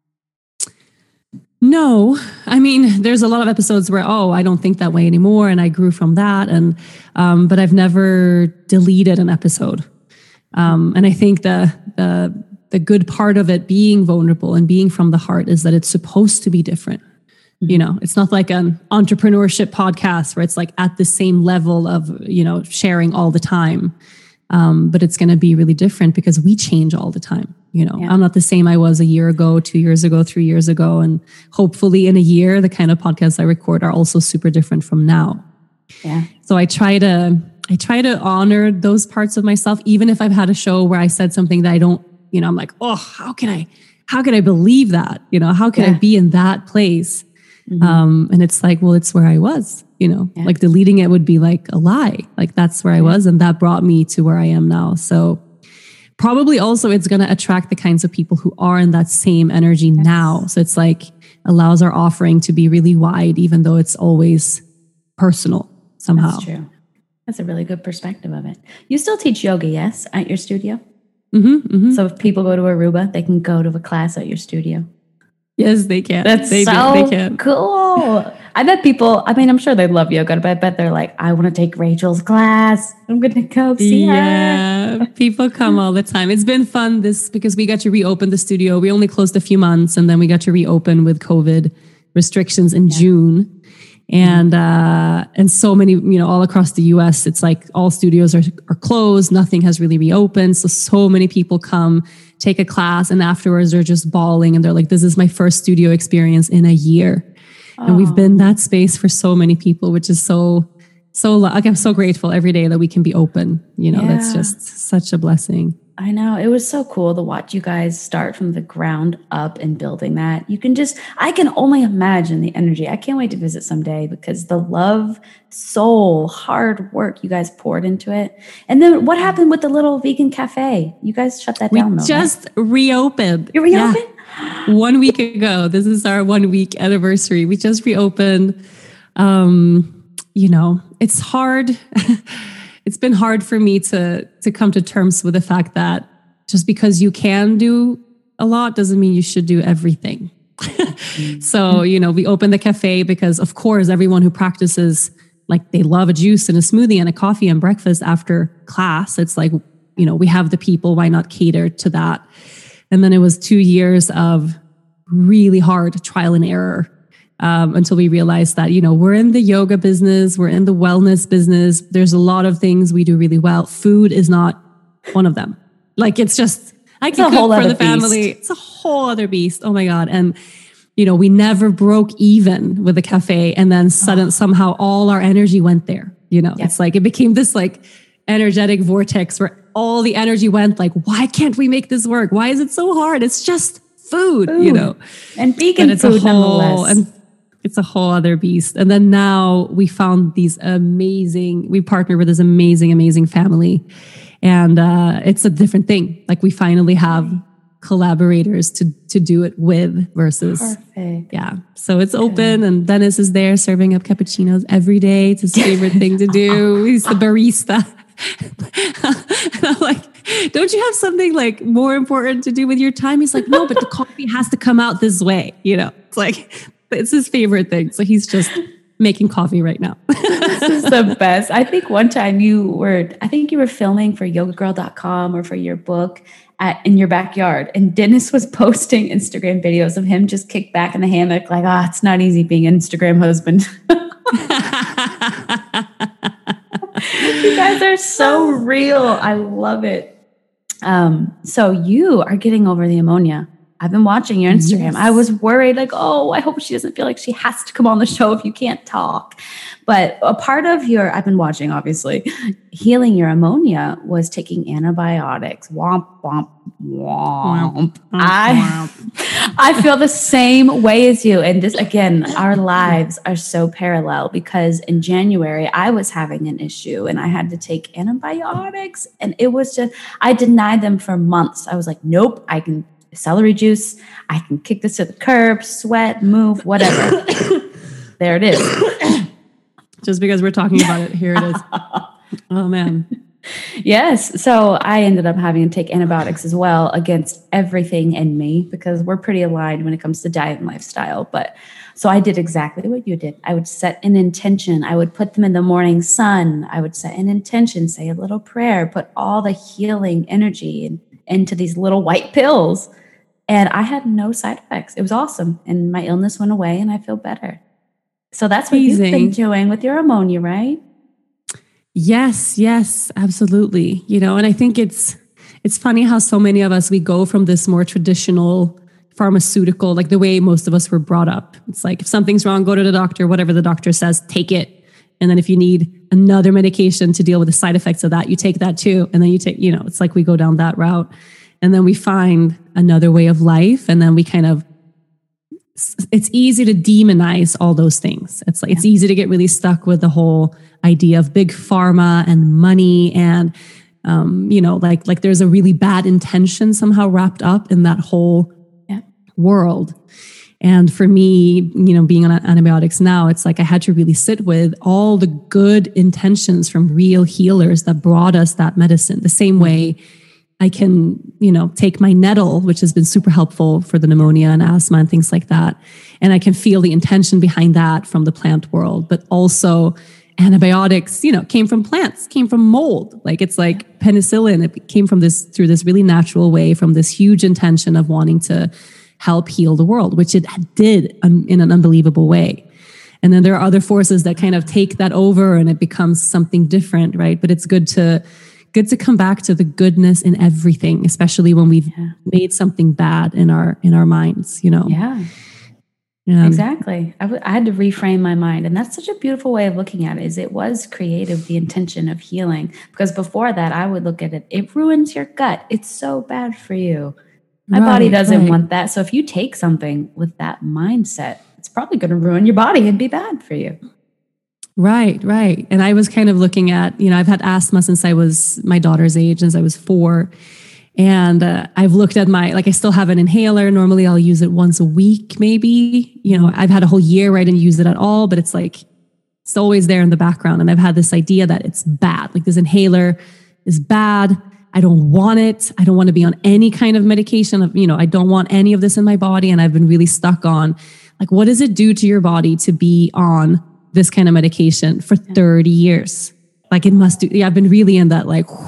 No, I mean, there's a lot of episodes where, I don't think that way anymore. And I grew from that. And, but I've never deleted an episode. And I think the good part of it being vulnerable and being from the heart is that it's supposed to be different. It's not like an entrepreneurship podcast where it's like at the same level of, sharing all the time. But it's going to be really different because we change all the time. I'm not the same I was a year ago, 2 years ago, 3 years ago. And hopefully in a year, the kind of podcasts I record are also super different from now. Yeah. So I try to honor those parts of myself, even if I've had a show where I said something that I don't, I'm like, oh, how can I believe that? How can I be in that place? Mm-hmm. And it's like, well, it's where I was, like deleting it would be like a lie. Like that's where I was. And that brought me to where I am now. So probably also it's going to attract the kinds of people who are in that same energy now. So it's like allows our offering to be really wide, even though it's always personal somehow. That's true. That's a really good perspective of it. You still teach yoga, yes, at your studio? Mm-hmm, mm-hmm. So if people go to Aruba, they can go to a class at your studio. Yes, they can. That's they can. Cool. I bet people, I'm sure they love yoga, but I bet they're like, I want to take Rachel's class. I'm going to go see her. Yeah, people come all the time. It's been fun because we got to reopen the studio. We only closed a few months and then we got to reopen with COVID restrictions in June. And so many, all across the US, it's like all studios are closed. Nothing has really reopened. So many people come take a class and afterwards they're just bawling and they're like, this is my first studio experience in a year. And we've been that space for so many people, which is so like, I'm so grateful every day that we can be open. That's just such a blessing. I know. It was so cool to watch you guys start from the ground up and building that. I can only imagine the energy. I can't wait to visit someday because the love, soul, hard work you guys poured into it. And then what happened with the little vegan cafe? You guys shut that down. We just reopened. You reopened? Yeah. 1 week ago. This is our 1 week anniversary. We just reopened. It's hard. It's been hard for me to come to terms with the fact that just because you can do a lot doesn't mean you should do everything. So, we opened the cafe because of course, everyone who practices, like they love a juice and a smoothie and a coffee and breakfast after class. It's like, we have the people, why not cater to that? And then it was 2 years of really hard trial and error. Until we realized that, we're in the yoga business, we're in the wellness business. There's a lot of things we do really well. Food is not one of them. Like, it's just, I can cook for the family. It's a whole other beast. Oh my God. And, we never broke even with the cafe. And then somehow all our energy went there. It's like, it became this like energetic vortex where all the energy went like, why can't we make this work? Why is it so hard? It's just food. And vegan food nonetheless. And it's a whole other beast. And then now we found we partnered with this amazing family. And it's a different thing. Like we finally have collaborators to do it with versus. Perfect. Yeah. So it's open and Dennis is there serving up cappuccinos every day. It's his favorite thing to do. He's the barista. And I'm like, don't you have something like more important to do with your time? He's like, no, but the coffee has to come out this way. It's like, it's his favorite thing. So he's just making coffee right now. This is the best. I think one time you were filming for yogagirl.com or for your book in your backyard. And Dennis was posting Instagram videos of him just kicked back in the hammock like, it's not easy being an Instagram husband. You guys are so real. I love it. So you are getting over the ammonia. I've been watching your Instagram. Yes. I was worried like, I hope she doesn't feel like she has to come on the show if you can't talk. But a part of I've been watching, obviously, healing your ammonia was taking antibiotics. Womp, womp, womp. I feel the same way as you. And this, again, our lives are so parallel because in January, I was having an issue and I had to take antibiotics. And it was just, I denied them for months. I was like, nope, I can celery juice. I can kick this to the curb, sweat, move, whatever. There it is. Just because we're talking about it, here it is. Oh, man. Yes. So I ended up having to take antibiotics as well against everything in me because we're pretty aligned when it comes to diet and lifestyle. But so I did exactly what you did. I would set an intention. I would put them in the morning sun. I would set an intention, say a little prayer, put all the healing energy into these little white pills. And I had no side effects. It was awesome. And my illness went away and I feel better. So that's what you've been doing with your ammonia, right? Yes, absolutely. And I think it's funny how so many of us, we go from this more traditional pharmaceutical, like the way most of us were brought up. It's like, if something's wrong, go to the doctor, whatever the doctor says, take it. And then if you need another medication to deal with the side effects of that, you take that too. And then you take, it's like we go down that route. And then we find another way of life. And then we it's easy to demonize all those things. It's like, it's easy to get really stuck with the whole idea of big pharma and money. And, like there's a really bad intention somehow wrapped up in that whole world. And for me, being on antibiotics now, it's like I had to really sit with all the good intentions from real healers that brought us that medicine. The same way I can, take my nettle, which has been super helpful for the pneumonia and asthma and things like that. And I can feel the intention behind that from the plant world, but also antibiotics, came from plants, came from mold. Like it's like penicillin. It came from through this really natural way, from this huge intention of wanting to help heal the world, which it did in an unbelievable way. And then there are other forces that kind of take that over and it becomes something different, right? But it's good to come back to the goodness in everything, especially when we've made something bad in our minds, Yeah, exactly. I had to reframe my mind. And that's such a beautiful way of looking at it, is it was creative, the intention of healing. Because before that, I would look at it, it ruins your gut. It's so bad for you. My body doesn't want that. So if you take something with that mindset, it's probably going to ruin your body and be bad for you. Right. And I was kind of looking at, I've had asthma since I was my daughter's age, since I was 4. And I've looked at I still have an inhaler. Normally I'll use it once a week, maybe. I've had a whole year where I didn't use it at all, but it's like, it's always there in the background. And I've had this idea that it's bad. Like this inhaler is bad. I don't want it. I don't want to be on any kind of medication. I don't want any of this in my body. And I've been really stuck on, like, what does it do to your body to be on this kind of medication for 30 years? Like it must do. Yeah, I've been really in that,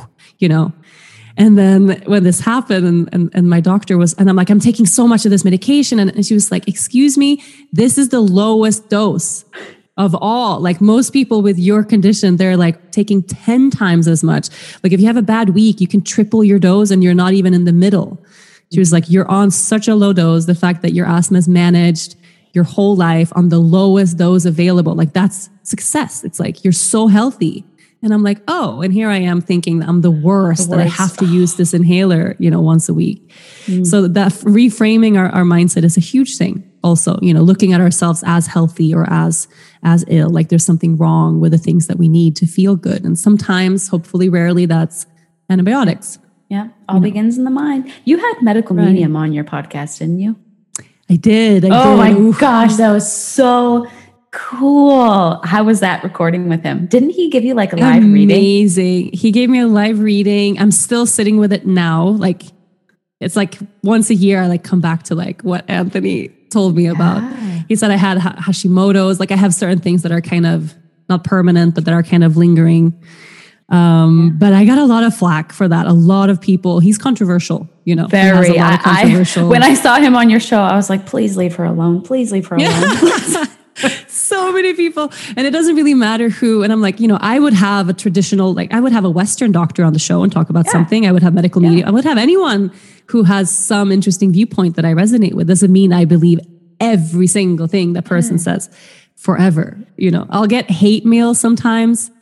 And then when this happened and my doctor was, and I'm like, I'm taking so much of this medication. And she was like, excuse me, this is the lowest dose of all. Like most people with your condition, they're like taking 10 times as much. Like if you have a bad week, you can triple your dose and you're not even in the middle. She was like, you're on such a low dose. The fact that your asthma is managed your whole life on the lowest dose available, like that's success. It's like, you're so healthy. And I'm like, oh, and here I am thinking that I'm the worst. That I have to use this inhaler, once a week. So that reframing our mindset is a huge thing. Also, looking at ourselves as healthy or as ill, like there's something wrong with the things that we need to feel good. And sometimes, hopefully rarely, that's antibiotics. Yeah. All begins in the mind. You had Medical Medium on your podcast, didn't you? I did. Oh my gosh. That was so cool. How was that recording with him? Didn't he give you like a live reading? Amazing. He gave me a live reading. I'm still sitting with it now. Like it's like once a year I like come back to like what Anthony told me about. He said I had Hashimoto's. Like I have certain things that are kind of not permanent, but that are kind of lingering. But I got a lot of flack for that. A lot of people, he's controversial, you know. Very. When I saw him on your show, I was like, please leave her alone. Please leave her alone. So many people. And it doesn't really matter who. And I'm like, you know, I would have a traditional, like I would have a Western doctor on the show and talk about something. I would have medical media. I would have anyone who has some interesting viewpoint that I resonate with. Doesn't mean I believe every single thing that person says forever. You know, I'll get hate mail sometimes.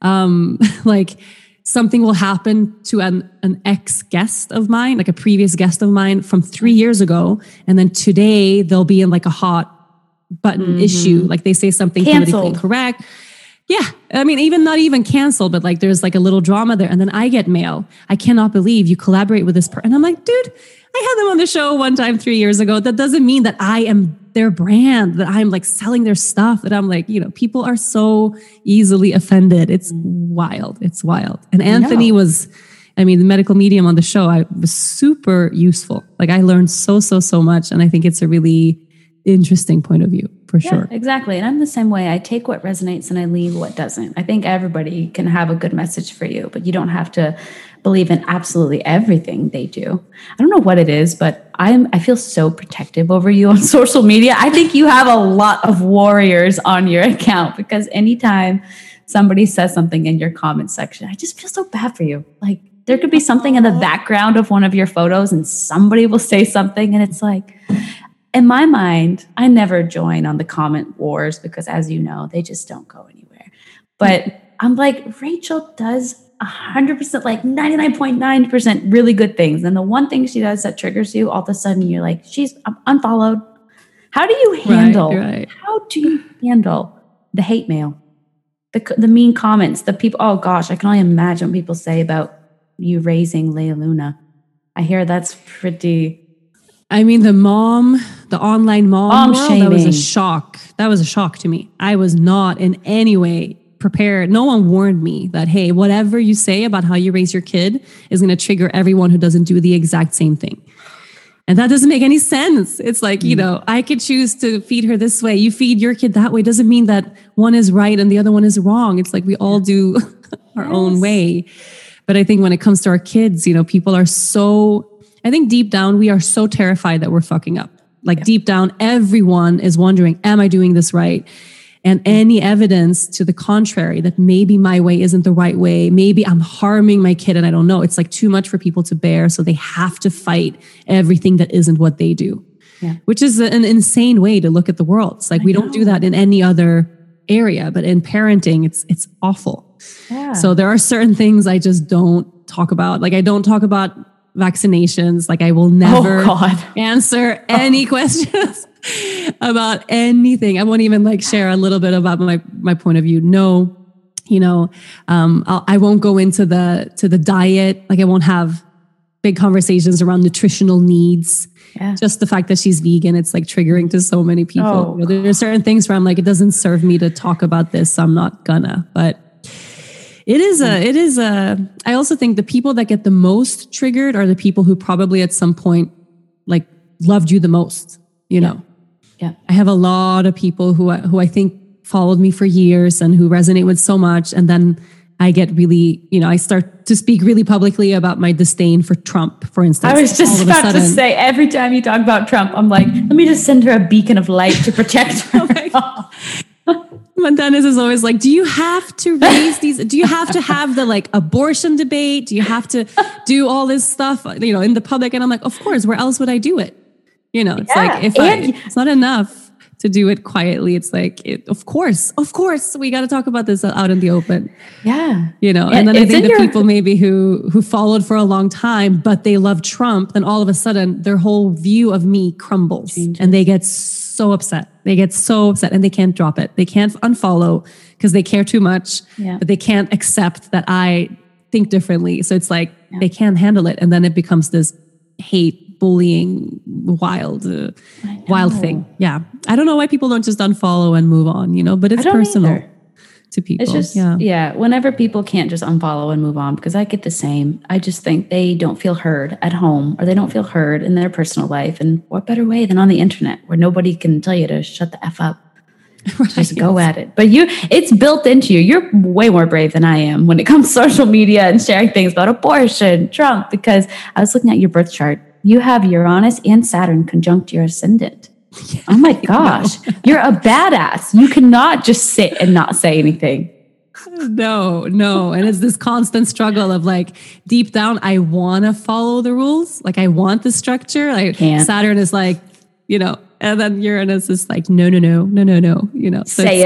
Like something will happen to an ex-guest of mine, like a previous guest of mine from 3 years ago. And then today they'll be in like a hot button issue. Like they say something politically incorrect. Yeah. I mean, not even canceled, but like there's like a little drama there. And then I get mail. I cannot believe you collaborate with this person. And I'm like, dude, I had them on the show one time 3 years ago. That doesn't mean that I am their brand, that I'm like selling their stuff, that I'm like, you know, people are so easily offended. It's wild. It's wild. And Anthony was, I mean, the medical medium on the show, I was super useful. Like I learned so much. And I think it's a really interesting point of view for sure. Exactly. And I'm the same way. I take what resonates and I leave what doesn't. I think everybody can have a good message for you, but you don't have to believe in absolutely everything they do. I don't know what it is, but I feel so protective over you on social media. I think you have a lot of warriors on your account because anytime somebody says something in your comment section, I just feel so bad for you. Like there could be something in the background of one of your photos and somebody will say something and it's like, in my mind, I never join on the comment wars because as you know, they just don't go anywhere. But I'm like, Rachel does 100%, like 99.9% really good things. And the one thing she does that triggers you, all of a sudden you're like, she's unfollowed. How do you handle, how do you handle the hate mail, the mean comments, the people, oh gosh, I can only imagine what people say about you raising Leia Luna. I hear that's pretty... I mean, the online mom world, that was a shock. That was a shock to me. I was not in any way prepared. No one warned me that, hey, whatever you say about how you raise your kid is going to trigger everyone who doesn't do the exact same thing. And that doesn't make any sense. It's like, you know, I could choose to feed her this way. You feed your kid that way. Doesn't mean that one is right and the other one is wrong. It's like we all do our own way. But I think when it comes to our kids, you know, people are I think deep down, we are so terrified that we're fucking up. Like deep down, everyone is wondering, am I doing this right? And any evidence to the contrary, that maybe my way isn't the right way, maybe I'm harming my kid and I don't know. It's like too much for people to bear. So they have to fight everything that isn't what they do, which is an insane way to look at the world. It's like we don't do that in any other area, but in parenting, it's awful. Yeah. So there are certain things I just don't talk about. Like I don't talk about vaccinations. Like I will never answer any questions about anything. I won't even like share a little bit about my point of view. No, you know, I won't go into the diet. Like I won't have big conversations around nutritional needs. Yeah. Just the fact that she's vegan, it's like triggering to so many people. You know, there are certain things where I'm like, it doesn't serve me to talk about this, so I'm not gonna. But it is I also think the people that get the most triggered are the people who probably at some point like loved you the most, you know? Yeah. I have a lot of people who I think followed me for years and who resonate with so much. And then I get really, you know, I start to speak really publicly about my disdain for Trump, for instance. I was just about to say, every time you talk about Trump, I'm like, let me just send her a beacon of light to protect her. But Dennis is always like, do you have to raise these? Do you have to have the like abortion debate? Do you have to do all this stuff, you know, in the public? And I'm like, of course, where else would I do it? You know, it's like, it's not enough to do it quietly. It's like, of course, we got to talk about this out in the open. Yeah. You know, and then I think the people maybe who followed for a long time, but they love Trump, then all of a sudden their whole view of me crumbles and they get so upset. They get so upset and they can't drop it. They can't unfollow because they care too much, but they can't accept that I think differently. So it's like they can't handle it. And then it becomes this hate, bullying, wild thing. Yeah. I don't know why people don't just unfollow and move on, you know, but it's personal. Either. to people. It's just, whenever people can't just unfollow and move on, because I get the same. I just think they don't feel heard at home, or they don't feel heard in their personal life. And what better way than on the internet, where nobody can tell you to shut the F up. Right. Just go at it. But it's built into you. You're way more brave than I am when it comes to social media and sharing things about abortion, Trump, because I was looking at your birth chart. You have Uranus and Saturn conjunct your ascendant. Yeah, oh my gosh. You're a badass. You cannot just sit and not say anything. No. And it's this constant struggle of like, deep down, I want to follow the rules. Like I want the structure. Like Saturn is like, and then Uranus is like, no. So say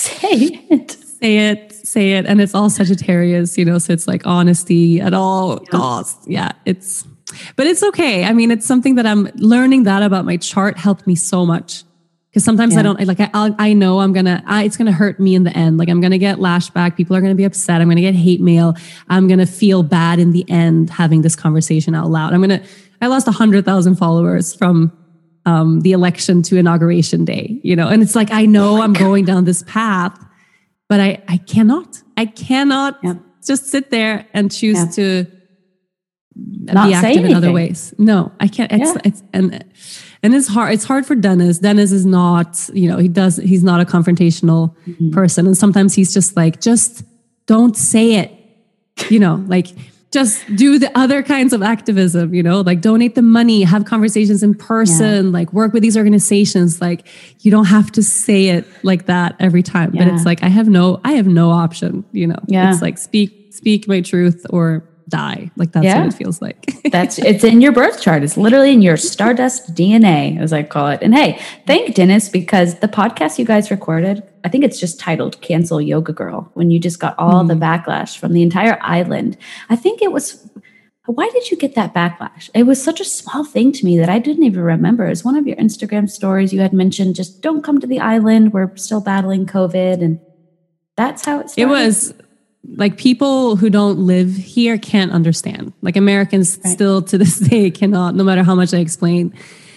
it. And it's all Sagittarius, so it's like honesty at all costs. Yeah, but it's okay. I mean, it's something that I'm learning that about my chart helped me so much. Because sometimes I don't like, I know it's going to hurt me in the end. Like I'm going to get lashback. People are going to be upset. I'm going to get hate mail. I'm going to feel bad in the end having this conversation out loud. I lost 100,000 followers from the election to inauguration day, and it's like, I know I'm going down this path, but I cannot just sit there and choose to not be active in other ways. No, I can't. And it's hard. It's hard for Dennis. Dennis is not, he's not a confrontational person. And sometimes he's just like, just don't say it, like just do the other kinds of activism, like donate the money, have conversations in person, like work with these organizations. Like you don't have to say it like that every time, but it's like, I have no option, it's like speak my truth or die. Like that's what it feels like. It's in your birth chart. It's literally in your stardust DNA, as I call it. And hey, thank Dennis, because the podcast you guys recorded, I think it's just titled Cancel Yoga Girl, when you just got all the backlash from the entire island. I think it was, why did you get that backlash? It was such a small thing to me that I didn't even remember. It was one of your Instagram stories. You had mentioned just don't come to the island. We're still battling COVID. And that's how it started. It was like people who don't live here can't understand. Like Americans still to this day cannot, no matter how much I explain.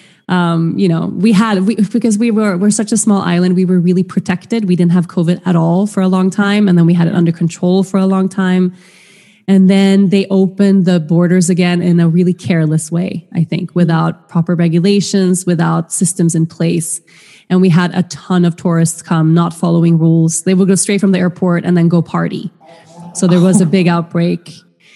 Because we're such a small island, we were really protected. We didn't have COVID at all for a long time. And then we had it under control for a long time. And then they opened the borders again in a really careless way, I think, without proper regulations, without systems in place. And we had a ton of tourists come, not following rules. They would go straight from the airport and then go party. So there was a big outbreak.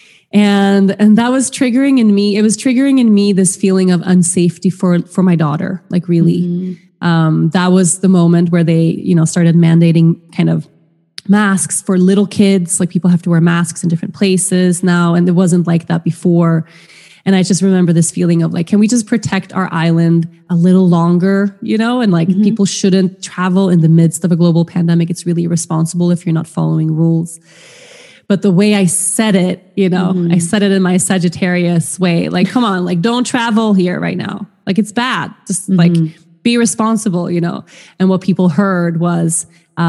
And that was triggering in me. It was triggering in me this feeling of unsafety for my daughter, like really. That was the moment where they, started mandating kind of masks for little kids. Like people have to wear masks in different places now. And it wasn't like that before. And I just remember this feeling of like, can we just protect our island a little longer, and like people shouldn't travel in the midst of a global pandemic. It's really irresponsible if you're not following rules. But the way I said it, I said it in my Sagittarius way, like, come on, like don't travel here right now. Like it's bad. Just like be responsible, And what people heard was,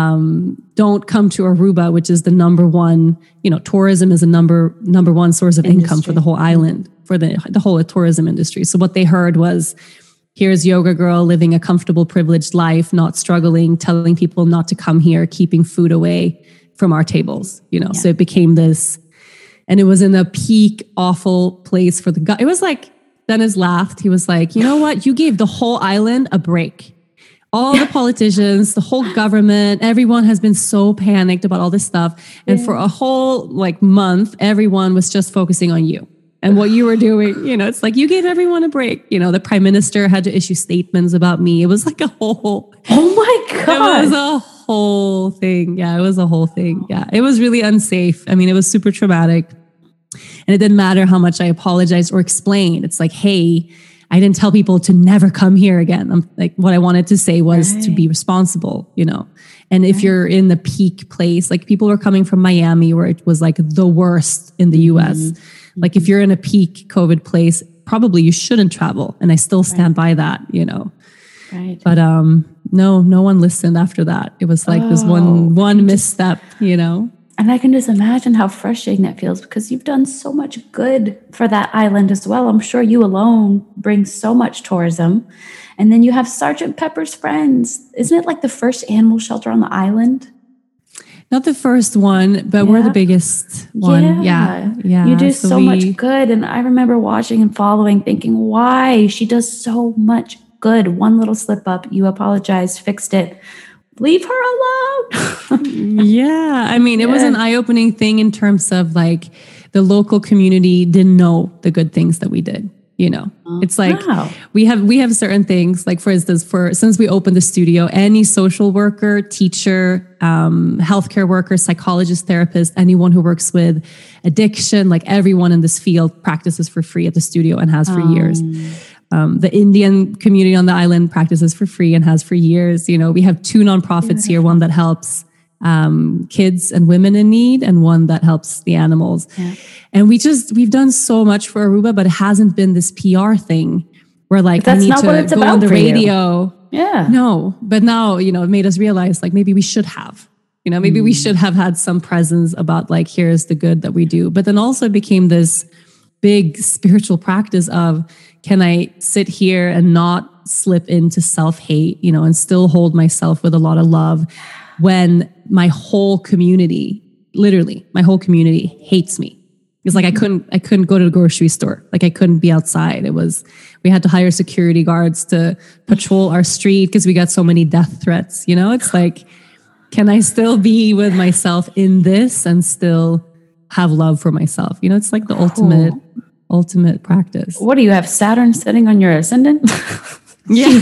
don't come to Aruba, which is the number one, tourism is a number one source of income for the whole island, for the whole tourism industry. So what they heard was, here's Yoga Girl living a comfortable, privileged life, not struggling, telling people not to come here, keeping food away from our tables, So it became this, and it was in a peak awful place for the guy. It was like, Dennis laughed. He was like, you know what? You gave the whole island a break. All the politicians, the whole government, everyone has been so panicked about all this stuff. And for a whole month, everyone was just focusing on you and what you were doing. It's like you gave everyone a break. The prime minister had to issue statements about me. It was like a whole... Oh my God. It was a whole thing. Yeah, it was a whole thing. Yeah, it was really unsafe. I mean, it was super traumatic. And it didn't matter how much I apologized or explained. It's like, hey, I didn't tell people to never come here again. I'm like, what I wanted to say was to be responsible, And if you're in the peak place, like people were coming from Miami where it was like the worst in the US. Like if you're in a peak COVID place, probably you shouldn't travel. And I still stand by that, Right. But no one listened after that. It was like this one misstep, And I can just imagine how frustrating that feels, because you've done so much good for that island as well. I'm sure you alone bring so much tourism. And then you have Sergeant Pepper's Friends. Isn't it like the first animal shelter on the island? Not the first one, but we're the biggest one. Yeah. You do so much good. And I remember watching and following, thinking, why? She does so much good. One little slip up, you apologized, fixed it. Leave her alone. Yeah. I mean, it was an eye-opening thing in terms of like the local community didn't know the good things that we did. You know, it's like we have certain things, like for instance, since we opened the studio, any social worker, teacher, healthcare worker, psychologist, therapist, anyone who works with addiction, like everyone in this field practices for free at the studio and has for years. The Indian community on the island practices for free and has for years. You know, we have 2 nonprofits here, one that helps kids and women in need, and one that helps the animals. Yeah. And we've done so much for Aruba, but it hasn't been this PR thing where like I need to go on the radio. Yeah. No, but now, you know, it made us realize like maybe we should have, you know, maybe we should have had some presence about like, here's the good that we do. But then also it became this big spiritual practice of, can I sit here and not slip into self-hate, you know, and still hold myself with a lot of love when my whole community, literally my whole community hates me. It's like I couldn't go to the grocery store. Like I couldn't be outside. We had to hire security guards to patrol our street because we got so many death threats. You know, it's like, can I still be with myself in this and still have love for myself? You know, it's like the ultimate practice. What do you have? Saturn sitting on your ascendant? Yeah.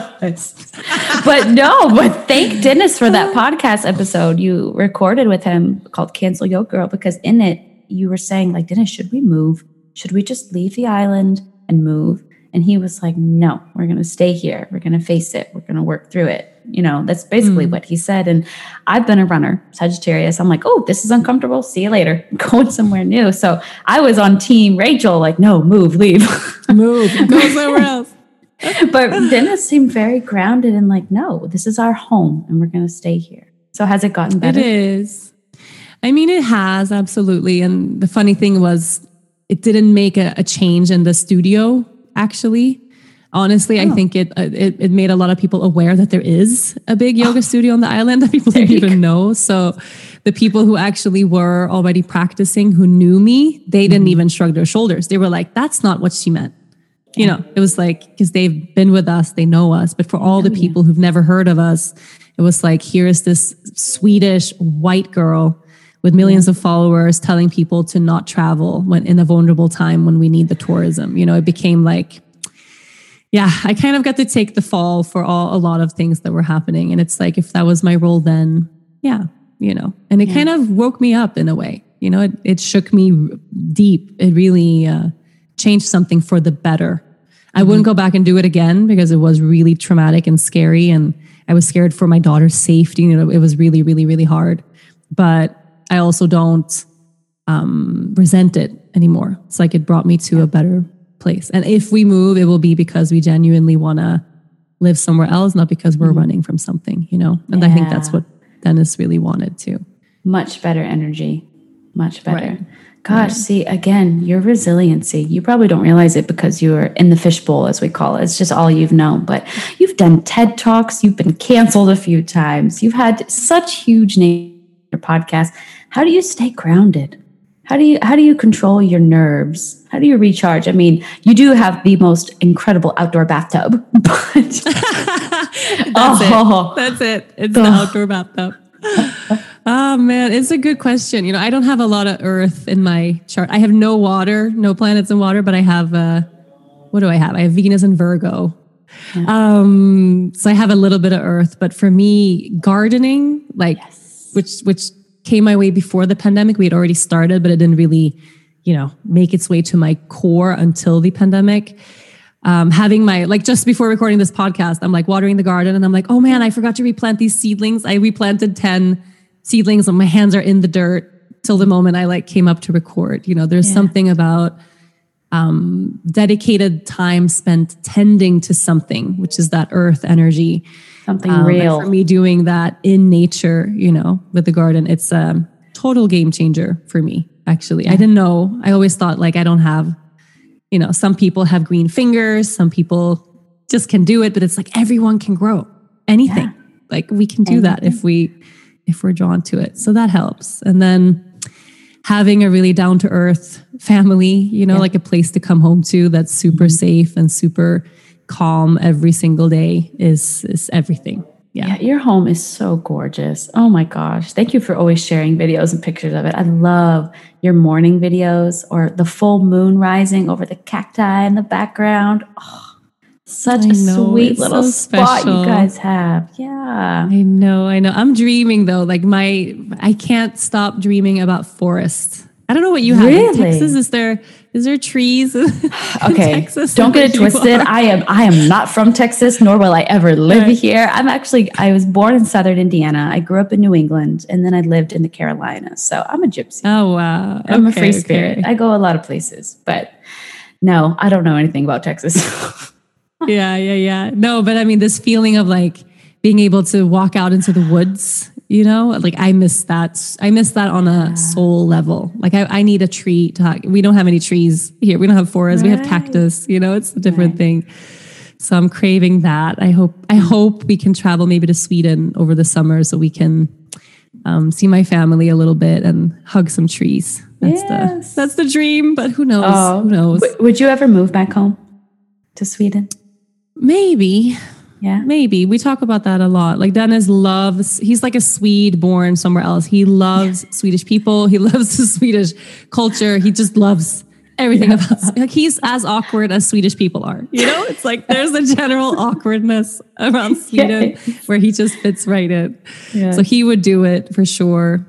But thank Dennis for that podcast episode you recorded with him called Cancel Yoke Girl, because in it, you were saying like, Dennis, should we move? Should we just leave the island and move? And he was like, no, we're going to stay here. We're going to face it. We're going to work through it. You know, that's basically what he said. And I've been a runner, Sagittarius. I'm like, oh, this is uncomfortable. See you later. I'm going somewhere new. So I was on team Rachel, like, no, move, leave. Move, go somewhere else. But Dennis seemed very grounded and like, no, this is our home and we're going to stay here. So has it gotten better? It is. I mean, it has, absolutely. And the funny thing was, it didn't make a change in the studio, actually. Honestly, I think it made a lot of people aware that there is a big yoga studio on the island that people didn't even know. So the people who actually were already practicing, who knew me, they didn't even shrug their shoulders. They were like, that's not what she meant. You know, it was like, because they've been with us, they know us. But for all the people who've never heard of us, it was like, here is this Swedish white girl with millions of followers telling people to not travel when in a vulnerable time when we need the tourism. You know, it became like, yeah, I kind of got to take the fall for a lot of things that were happening. And it's like, if that was my role then, yeah, you know, and it kind of woke me up in a way. You know, it shook me deep. It really changed something for the better. I wouldn't go back and do it again because it was really traumatic and scary. And I was scared for my daughter's safety. You know, it was really, really, really hard. But I also don't resent it anymore. It's like it brought me to a better place. And if we move, it will be because we genuinely want to live somewhere else, not because we're running from something, you know? And I think that's what Dennis really wanted too. Much better energy. Much better. Right. Gosh, see, again, your resiliency, you probably don't realize it because you're in the fishbowl, as we call it. It's just all you've known. But you've done TED Talks. You've been canceled a few times. You've had such huge names in your podcast. How do you stay grounded? How do you control your nerves? How do you recharge? I mean, you do have the most incredible outdoor bathtub, but that's it. It's the outdoor bathtub. Oh man, it's a good question. You know, I don't have a lot of earth in my chart. I have no water, no planets in water, but I have what do I have? I have Venus and Virgo. Yeah. So I have a little bit of earth, but for me, gardening, like which came my way before the pandemic. We had already started, but it didn't really, you know, make its way to my core until the pandemic. Having my, like just before recording this podcast, I'm like watering the garden and I'm like, oh man, I forgot to replant these seedlings. I replanted 10 seedlings and my hands are in the dirt till the moment I like came up to record. You know, there's something about dedicated time spent tending to something, which is that earth energy. Something real. And for me doing that in nature, you know, with the garden, it's a total game changer for me, actually. Yeah. I didn't know. I always thought like I don't have, you know, some people have green fingers, some people just can do it, but it's like everyone can grow anything. Yeah. Like we can do that if we if we're drawn to it. So that helps. And then having a really down to earth family, like a place to come home to that's super safe and super calm every single day is everything. Yeah, your home is so gorgeous. Oh my gosh. Thank you for always sharing videos and pictures of it. I love your morning videos or the full moon rising over the cacti in the background. Oh, such a sweet little spot you guys have. Yeah. I know. I'm dreaming though. Like I can't stop dreaming about forests. I don't know what you have in Texas. Is there trees in Texas? Don't get it twisted. I am not from Texas, nor will I ever live here. I was born in Southern Indiana. I grew up in New England, and then I lived in the Carolinas. So I'm a gypsy. Oh, wow. I'm a free spirit. I go a lot of places, but no, I don't know anything about Texas. Yeah. No, but I mean, this feeling of like being able to walk out into the woods, like I miss that. I miss that on a soul level. Like I need a tree we don't have any trees here. We don't have forests. We have cactus, it's a different thing. So I'm craving that. I hope we can travel maybe to Sweden over the summer so we can see my family a little bit and hug some trees. That's the dream, but who knows? Who knows? Would you ever move back home to Sweden? Maybe. Yeah. Maybe. We talk about that a lot. Like Dennis he's like a Swede born somewhere else. He loves Swedish people. He loves the Swedish culture. He just loves everything about like he's as awkward as Swedish people are. It's like there's a general awkwardness around Sweden where he just fits right in. Yeah. So he would do it for sure.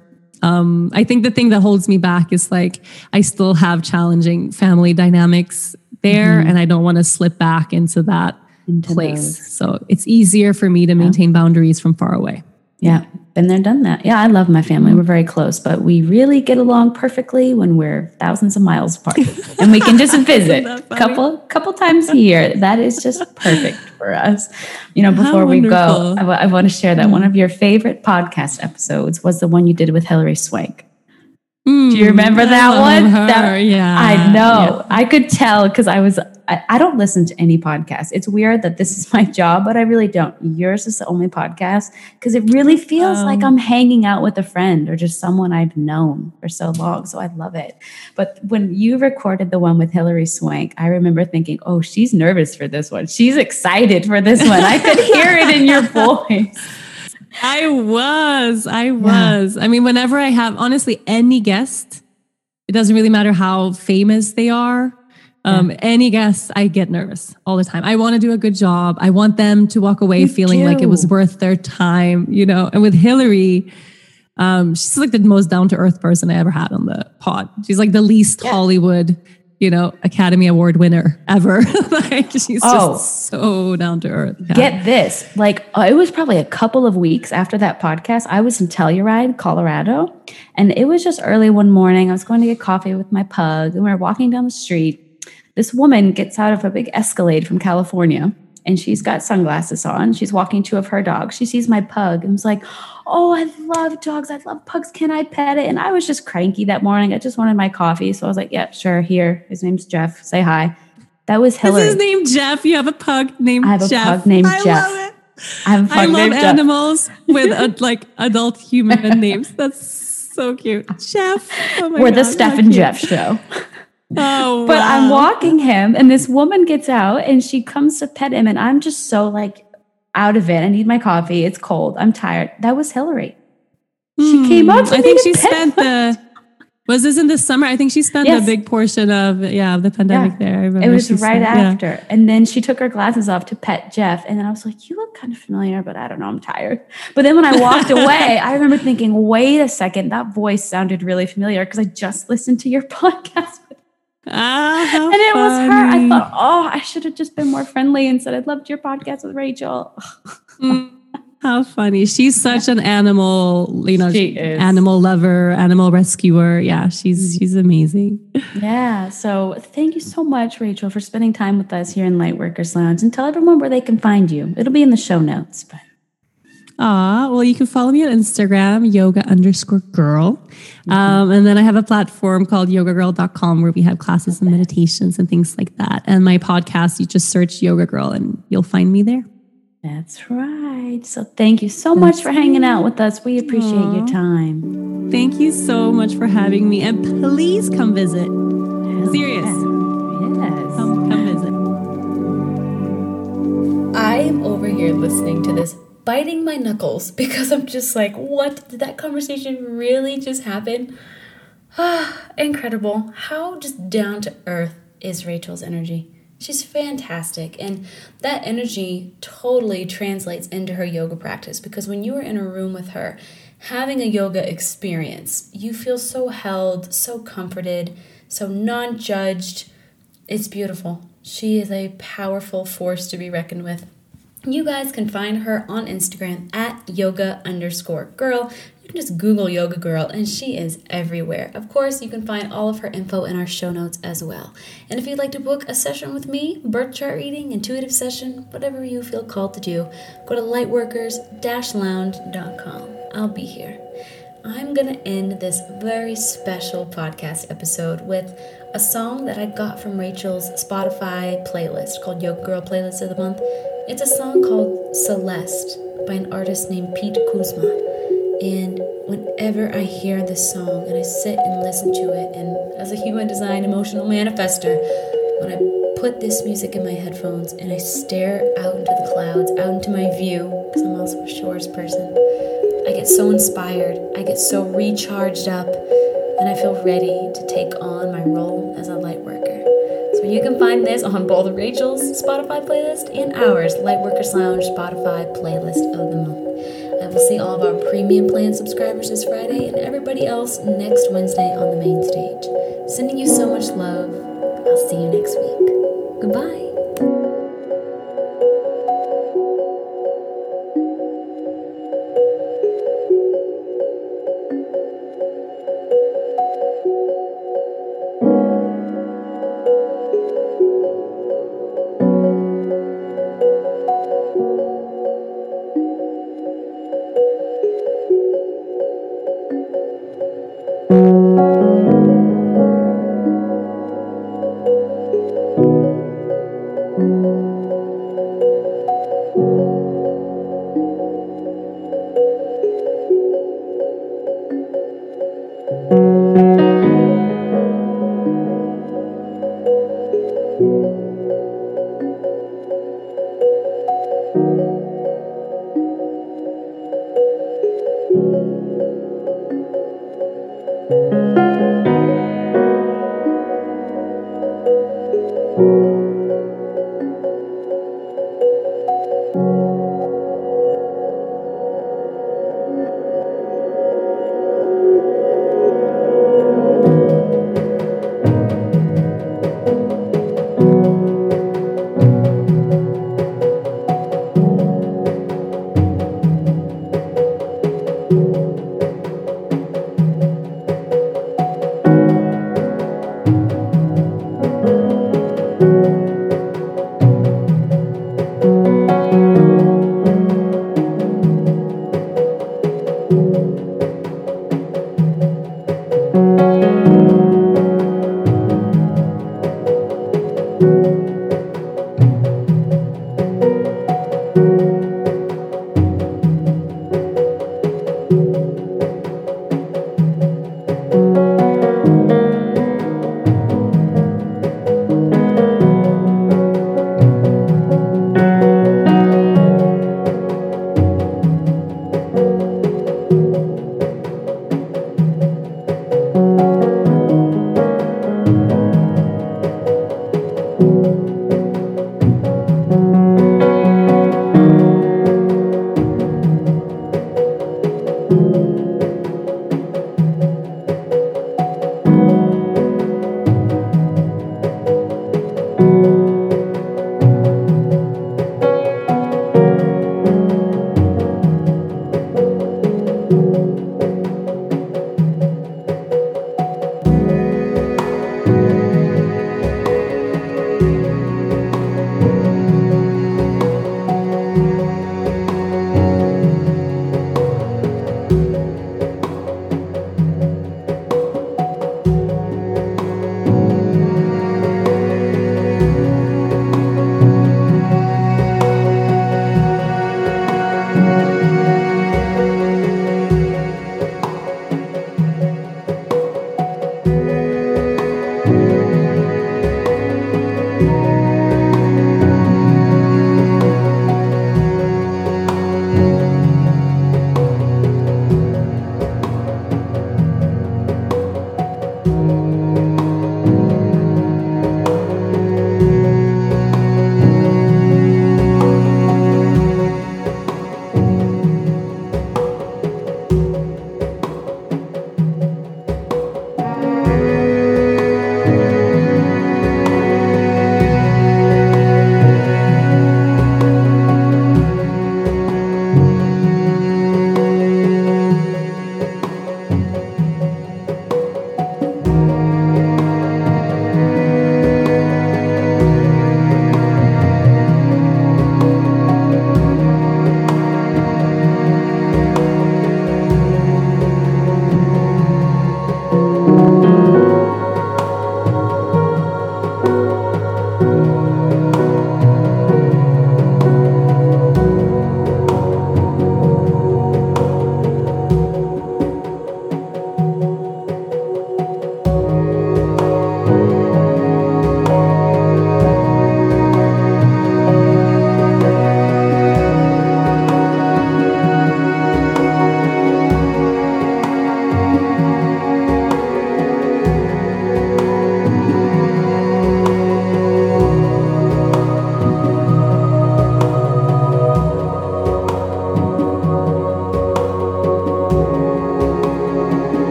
I think the thing that holds me back is like I still have challenging family dynamics there and I don't want to slip back into that place. Those. So it's easier for me to maintain boundaries from far away. Yeah. Been there, done that. Yeah. I love my family. We're very close, but we really get along perfectly when we're thousands of miles apart and we can just visit couple times a year. That is just perfect for us. Before we go, I want to share that one of your favorite podcast episodes was the one you did with Hilary Swank. Do you remember that one? I know. Yeah. I could tell because I don't listen to any podcast. It's weird that this is my job, but I really don't. Yours is the only podcast because it really feels like I'm hanging out with a friend or just someone I've known for so long. So I love it. But when you recorded the one with Hilary Swank, I remember thinking, oh, she's nervous for this one. She's excited for this one. I could hear it in your voice. I was. I mean, whenever I have, honestly, any guest, it doesn't really matter how famous they are. Any guest, I get nervous all the time. I want to do a good job. I want them to walk away feeling like it was worth their time, And with Hilary, she's like the most down-to-earth person I ever had on the pod. She's like the least Hollywood, Academy Award winner ever. Like she's just so down to earth. Yeah. Get this. Like it was probably a couple of weeks after that podcast. I was in Telluride, Colorado, and it was just early one morning. I was going to get coffee with my pug and we were walking down the street. This woman gets out of a big Escalade from California and she's got sunglasses on. She's walking two of her dogs. She sees my pug and was like, oh, I love dogs. I love pugs. Can I pet it? And I was just cranky that morning. I just wanted my coffee. So I was like, yeah, sure. Here. His name's Jeff. Say hi. That was Hilary. Is his name Jeff? You have a pug named Jeff. I have a pug named Jeff. Love it. I love animals with adult human names. That's so cute. Jeff. Oh my We're the Steph and Jeff show. Oh, but I'm walking him and this woman gets out and she comes to pet him and I'm just so like out of it. I need my coffee. It's cold. I'm tired. That was Hilary. She came up to me. I think she spent was this in the summer? I think she spent a big portion of the pandemic there. I remember it was right after. Yeah. And then she took her glasses off to pet Jeff. And then I was like, you look kind of familiar, but I don't know. I'm tired. But then when I walked away, I remember thinking, wait a second, that voice sounded really familiar because I just listened to your podcast. And it was her. I thought, I should have just been more friendly and said, I loved your podcast with Rachel. How funny. She's such an animal, animal lover, animal rescuer. Yeah, she's amazing. Yeah. So thank you so much, Rachel, for spending time with us here in Lightworkers Lounge and tell everyone where they can find you. It'll be in the show notes. But. Well, you can follow me on Instagram, yoga_girl. And then I have a platform called yogagirl.com where we have classes and meditations and things like that. And my podcast, you just search Yoga Girl and you'll find me there. That's right. So thank you so much for hanging out with us. We appreciate your time. Thank you so much for having me. And please come visit. Serious. Yes. Come visit. I am over here listening to this, biting my knuckles, because I'm just like, what? Did that conversation really just happen? Incredible. How just down to earth is Rachel's energy. She's fantastic, and that energy totally translates into her yoga practice, because when you are in a room with her, having a yoga experience, you feel so held, so comforted, so non-judged. It's beautiful. She is a powerful force to be reckoned with. You guys can find her on Instagram at yoga_girl. You can just Google Yoga Girl, and she is everywhere. Of course, you can find all of her info in our show notes as well. And if you'd like to book a session with me, birth chart reading, intuitive session, whatever you feel called to do, go to lightworkers-lounge.com. I'll be here. I'm going to end this very special podcast episode with a song that I got from Rachel's Spotify playlist called Yoga Girl Playlist of the Month. It's a song called Celeste by an artist named Pete Kuzma. And whenever I hear this song and I sit and listen to it, and as a human design emotional manifester, when I put this music in my headphones and I stare out into the clouds, out into my view, because I'm also a shores person, I get so inspired, I get so recharged up, and I feel ready to take on my role as a light worker. So you can find this on both Rachel's Spotify playlist and ours, Lightworkers Lounge Spotify playlist of the month. I will see all of our premium plan subscribers this Friday and everybody else next Wednesday on the main stage. Sending you so much love. I'll see you next week. Goodbye.